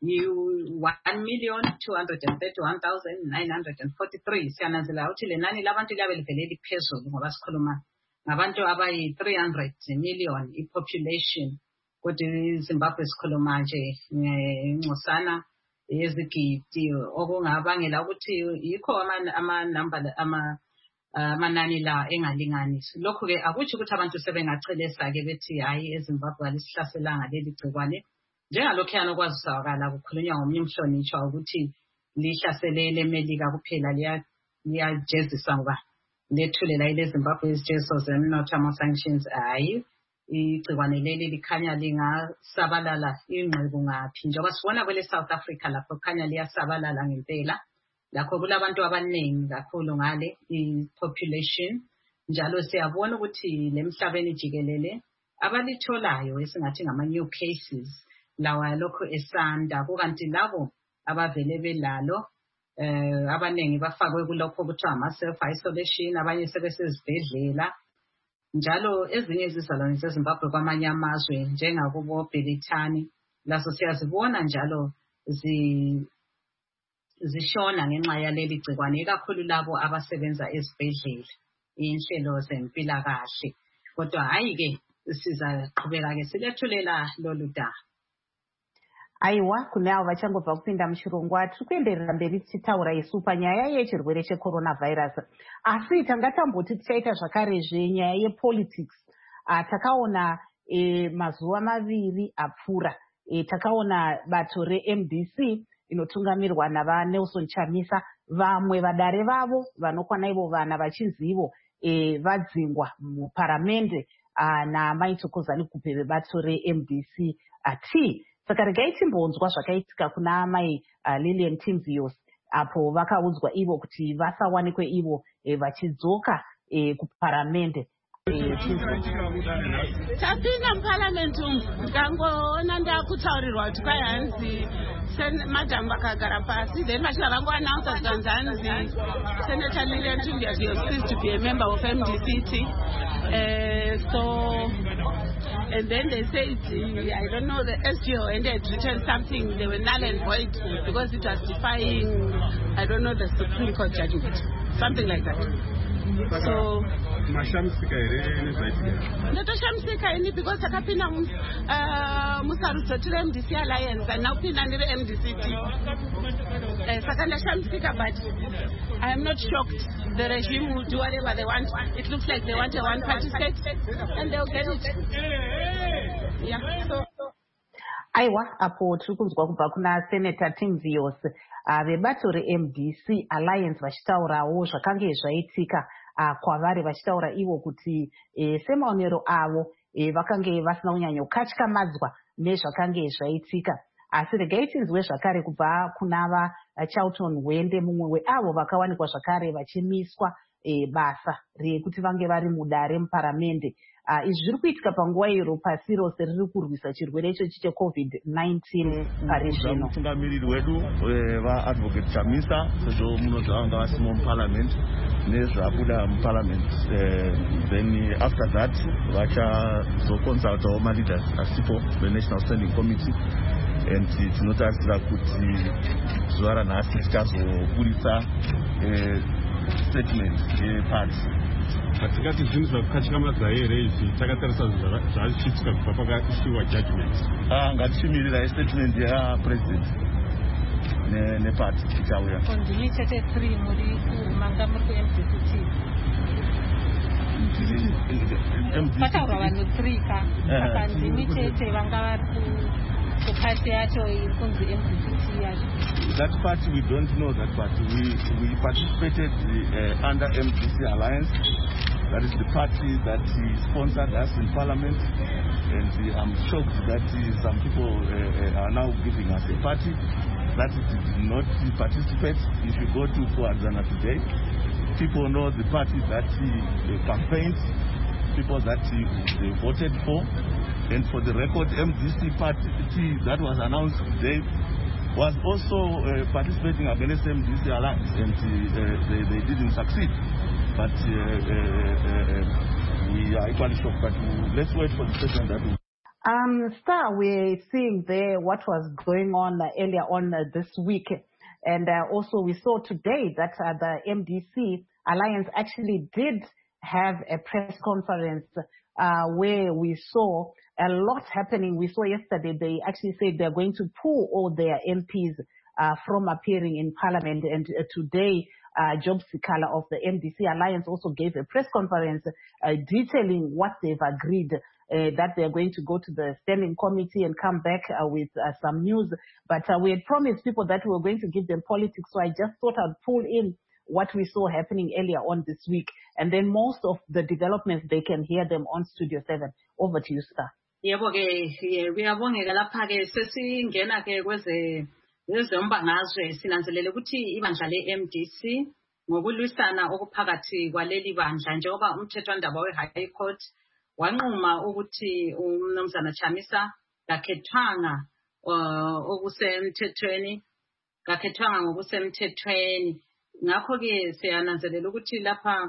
1,231,943. Siyananzela ukuthi le nani labantu liyabe livele liphezulu ngoba sikhuluma ngabantu abayi-300 million i-population. Kodwa Zimbabwe sikhuluma nje ngcosana yezigidi okungabangela ukuthi yikho amanani la engalinganisi. Lokhu ke akuthi ukuthi abantu sebengachelesa ke bethi hayi eZimbabwe alisihlaselanga leli gcikwane. Njengalokhu yana kwazisakala kukhulunywa ngomunye umhlonishwa ukuthi lihlasele leMelika kuphela liyajezisa ngoba lethulela ile Zimbabwe izijezo zemnotho ama-sanctions. Hayi, igcikwane leli likhanya lingasabalala ingqebo ngaphi njengoba sibona kwele South Africa lapho kukhanya liyasabalala ngempela. Lakho kulabantu abaningi kakhulu ngale i-population. Njalo siyabona ukuthi lemhlabeni jikelele abalitholayo esingathi ngama-new cases lawa lokho esanda. Kukanti labo abavele belalo abaningi bafakwe kulokho kuthiwa ama-self-isolation, abanye sebesezibhedlela. Njalo ezinye izizalwane zeZimbabwe kwamanye amazwe njengakubo Bhelithani lazo siyazibona njalo zishona ngenxa yaleli gcikwane, kakhulu labo abasebenza ezibhedlela inhlelo zempilakahle. Kodwa hayi ke sizaqhubeka ke silethulela lolu daba. Aiwa, kune avo vachangobva kupinda muchirongwa tiri kuenderera mberi tichitaura isu panyaya yechirwere checoronavirus. Asi tangatamboti tichaita zvakarezve nyaya yepolitics. Takaona mazuva maviri apfuura takaona bato reMDC inotungamirwa naVaNelson Chamisa, vamwe vadare vavo vanokwana ivo vana vachinzi ivo vadzingwa muparamende naMaitokozani Kupe vebato reMDC T. Saka regai timbonzwa zvakaitika kuna amai Lilian Timzios apo vakaudzwa ivo kuti vasawanikwe ivo vachidzoka kuparamende. Tapinda muparamentu ndangoona ndakutaurirwa kuti kwai hanzi Madam Bakagarapasi, then Masharango announced that Tanzania, Senator Lilian Tundia, she has ceased to be a member of MDCT. And then they said, I don't know, the SGO, and they had written something, they were null and void because it was defying, I don't know, the Supreme Court judgment, something like that. So, because Sakapina Musaru to MDC Alliance and now Pina MDCT. Sakanda Shamsika, but I am not shocked. The regime will do whatever they want. It looks like they want a one-party state and they'll get it. Yeah. So. Aiwa apo tikuzwa kubva kuna Senator Timzios vebato reMDC Alliance vachitaurawo zvakange zvaitika kwavari vachitaura ivo kuti semaonero avo vakange vasina kunyanya kukatyamadzwa nezvakange zvaitika. Asi regai tinzwe zvakare kubva kunava Charlton Wende, mumwe weavo vakawanikwa zvakare vachimiswa basa rekuti vange vari mudare muparamende. Izvi zviri kuitika panguva iro pasi rose riri kurwisa chirwere ichochi cheCovid-19 pari zvino. Mutungamiriri wedu vaadvocate Chamisa sezvo munodza vanga vasimo muparliament nezvabuda muparliament, then after that vachazoconsultawo maleaders asipo veNational Standing Committee, and tinotarisira kuti zuva ranhasi tichazobudisa statement yeparty. Katikati zvinhu zvakatyamadzwa here izvi takatarisa zvachiitika kubva pakaishiwa judgment. Ngatichimirira statement yapresident neparty ichauya. Ndimi chete 3 muri kumanga muri kuMDCT. Pataura vanhu 3 ka. Saka ndimi chete vanga vari party yacho ikunzi MDCT yacho. That party, we don't know that party. We participated under MDC Alliance. That is the party that sponsored us in Parliament. And I'm shocked that some people are now giving us a party that did not participate. If you go to Kuadzana today, people know the party that campaigned, people that they voted for. And for the record, MDC party that was announced today was also participating against MDC Alliance, and they didn't succeed. But we are equally shocked, but let's wait for the session that will. Star, we're seeing there what was going on earlier on this week. And also we saw today that the MDC Alliance actually did have a press conference where we saw a lot happening. We saw yesterday they actually said they're going to pull all their MPs from appearing in Parliament. And today, Job Sikala of the MDC Alliance also gave a press conference detailing what they've agreed, that they're going to go to the standing committee and come back with some news. But we had promised people that we were going to give them politics, so I just thought I'd pull in what we saw happening earlier on this week. And then most of the developments, they can hear them on Studio 7. Over to you, Star. Yebo ke uyabongeka lapha ke sesingena ke kwezombangazwe sinanzelele ukuthi ibandla leMDC ngokulwisana okuphakathi kwaleli bandla njengoba umthethwandaba weHigh Court wanquma ukuthi uMnumzana Chamisa kakhethwanga ngokusemthethweni. Ngakho ke siyananzelela ukuthi lapha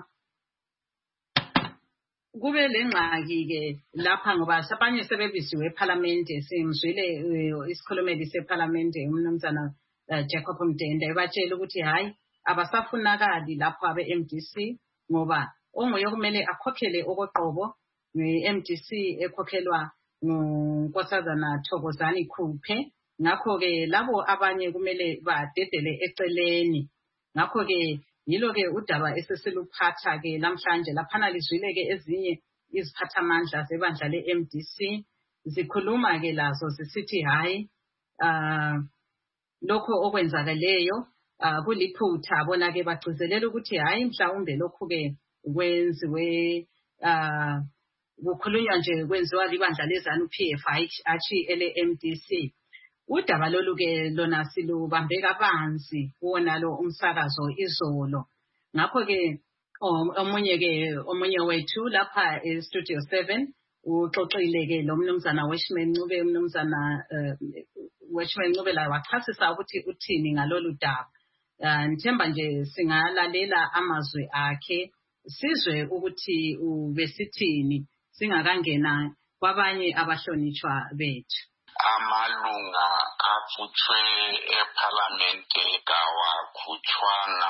kube lengxaki ke lapha ngoba abanye sebebisiwe eParliament. Simzwile isikhulumeli seParliament uMnumzana Jacob Mdende ebatshela ukuthi hayi abasafunakali lapha abeMDC ngoba onguye kumele akhokhele okoqobo ngeMDC ekhokhelwa nguNkosazana Thokozani Khuphe. Ngakho ke labo abanye kumele badedele eceleni. Ngakho ke yilo ke udaba esesiluphatha ke namhlanje laphana lizwile ke ezinye iziphathamandla zebandla leMDC zikhuluma ke lazo zisithi hayi lokho okwenzakaleyo kuliphutha bona ke bagcizelela ukuthi hayi mhlawumbe lokho ke kwenziwe kukhulunywa nje kwenziwa libandla leZANU-PF achi ele-MDC. Udaba lolu ke lona silubambe kabanzi wona lo umsakazo izolo. Ngakho ke omunye wethu lapha eStudio 7 uxoxile ke lo Mnumzana Weshman Ncube, umnumzana Weshman Ncube la wachasisa ukuthi uthini ngalolu daba. Nthemba nje singalalela amazwi akhe sizwe ukuthi ubesithini singakangena kwabanye abahlonishwa bethu. Amalunga akhutshwe eParliament kawakhutshwanga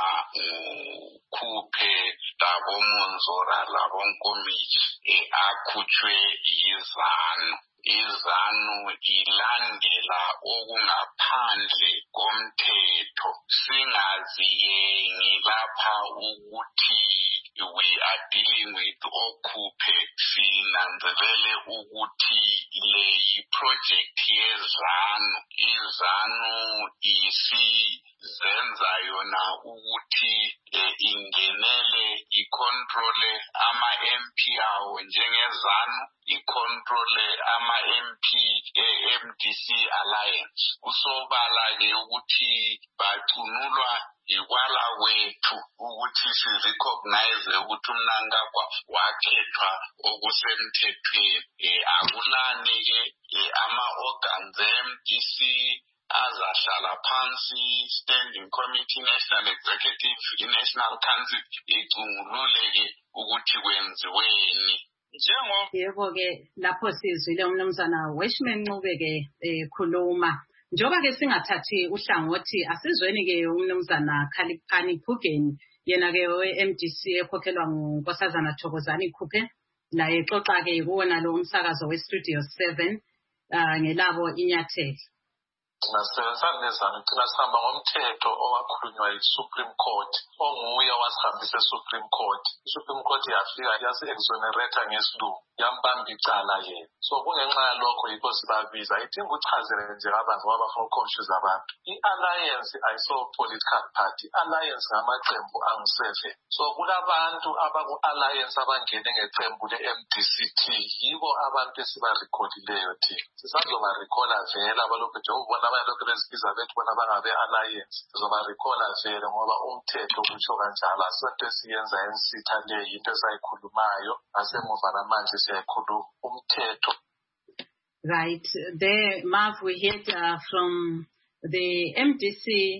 ukhuphe Tabo Monzora labonkomiti akhutshwe yiZANU. IZANU ilandela okungaphandle komthetho. Singaziyengi lapha ukuthi we are dealing with okhuphe. Sinanzelele ukuthi le project yeZANU. IZANU isizenza yona ukuthi ingenele icontrole ama-MP awo njengeZANU, icontrole ama-MP MDC Alliance. Kusobala-ke ukuthi bacunulwa ikwala kwethu ukuthi sirecognize ukuthi uMnangagwa wakhethwa okusemthethweni. Akulani-ke ama-organs MDC azahlala phansi, Standing Committee, National Executive, i-National Council icungulule-ke ukuthi kwenziweni. Yebo-ke lapho sizwile umnumzana Weshman Ncube-ke khuluma. Njoba-ke singathathi uhlangothi asizweni-ke umnumzana Khaliphani Phugeni yena-ke we-MDC ekhokhelwa nguNkosazana Thokozani Khuphe naye xoxa-ke kuwona lo umsakazo we-Studio 7 ngelabo inyathelo. Singasebenzisana neZANU thina sihamba ngomthetho owakhulunywa yi-Supreme Court onguye wasihambisa e-Supreme Court. I-Supreme Court yafika yasi-exonerate ngesilungu yambamba icala yena. So kungenxa yalokho yikho sibabiza idinga uchazele nje abantu ngoba bafuna ukuconfuse abantu. I-alliance ayiso-political party. Alliance ngamaqembu angu-7. So kulabantu abaku-alliance abangene ngeqembu le-MDCT yibo abantu esibarekhodileyo thina. Sisazobarikhola vele abalokhu njengokubona abalokhu bezibiza bethu bona bangabe-alliance. Sizobarikhola vele ngoba umthetho kusho kanjalo. Asonto esiyenza ensitha le yinto esayikhulumayo asemuva namanje siyayikhuluma umthetho. Right. There, Marv, we heard from the MDC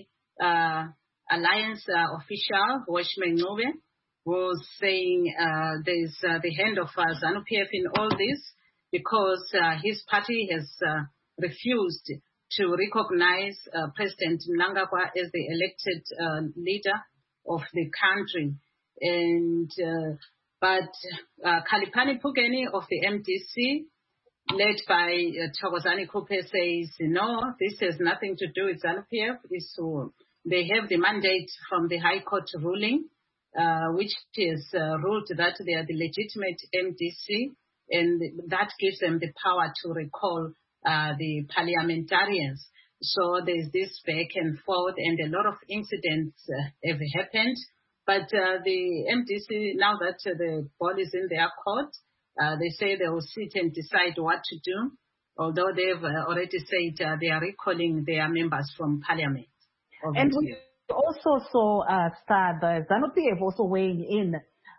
Alliance official, Weshman Ncube, was saying there's the hand of ZANU-PF in all this because his party has refused to recognize President Mnangagwa as the elected leader of the country. And but Khaliphani Phugeni of the MDC, led by Thokozani Khuphe, says, no, this has nothing to do with ZANU-PF. They have the mandate from the High Court ruling, which has ruled that they are the legitimate MDC, and that gives them the power to recall the parliamentarians. So there's this back and forth, and a lot of incidents have happened. But the MDC, now that the ball is in their court, they say they will sit and decide what to do, although they've already said they are recalling their members from parliament. And we also saw, the ZANU-PF also weighing in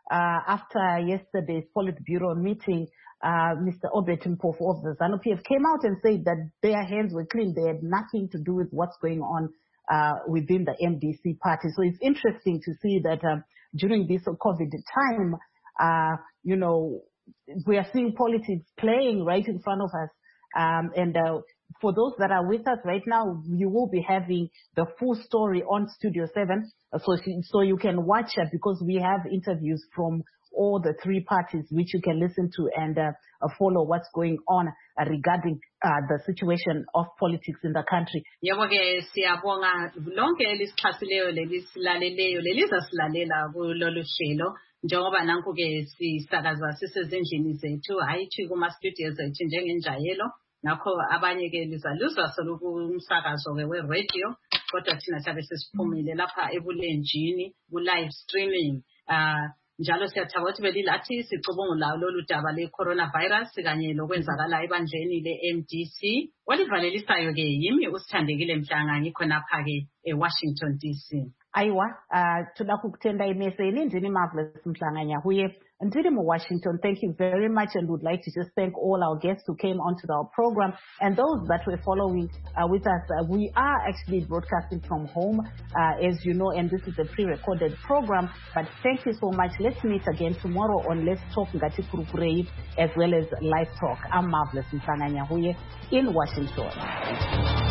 after yesterday's Politburo meeting. Mr. Obed Mpofu of the ZANU-PF came out and said that their hands were clean. They had nothing to do with what's going on within the MDC party. So it's interesting to see that during this COVID time, we are seeing politics playing right in front of us. And for those that are with us right now, you will be having the full story on Studio 7. So you can watch it because we have interviews from all the three parties which you can listen to and follow what's going on regarding the situation of politics in the country. Yebo-ke siyabonga lonke elisixhasileyo lelisilaleleyo lelizasilalela kulolu hlelo njengoba nanku-ke sisakaza sisezindlini zethu hayithi kuma-studios ethu njengenjayelo ngakho abanye-ke lizaluzwa solukumsakazo-ke we-radio kodwa thina sabe sesiphumile lapha ebulenjini ku-live streaming njalo siyathola ukuthi belilathi sicubungula lolu daba le-coronavirus kanye lokwenzakala ebandleni le-MDC olivalelisayo-ke yimi usithandekile Mhlanga ngikhonapha-ke eWashington DC. Aiwa, toda kukutenda imeseni ndini Marvelous Mhlanga-Nyahuye. Ndiri mu Washington, thank you very much, and would like to just thank all our guests who came onto our program and those that were following with us. We are actually broadcasting from home, as you know, and this is a pre-recorded program, but thank you so much. Let's meet again tomorrow on Let's Talk Ngati Kurukurei as well as Live Talk. I'm Marvelous Mhlanga-Nyahuye in Washington.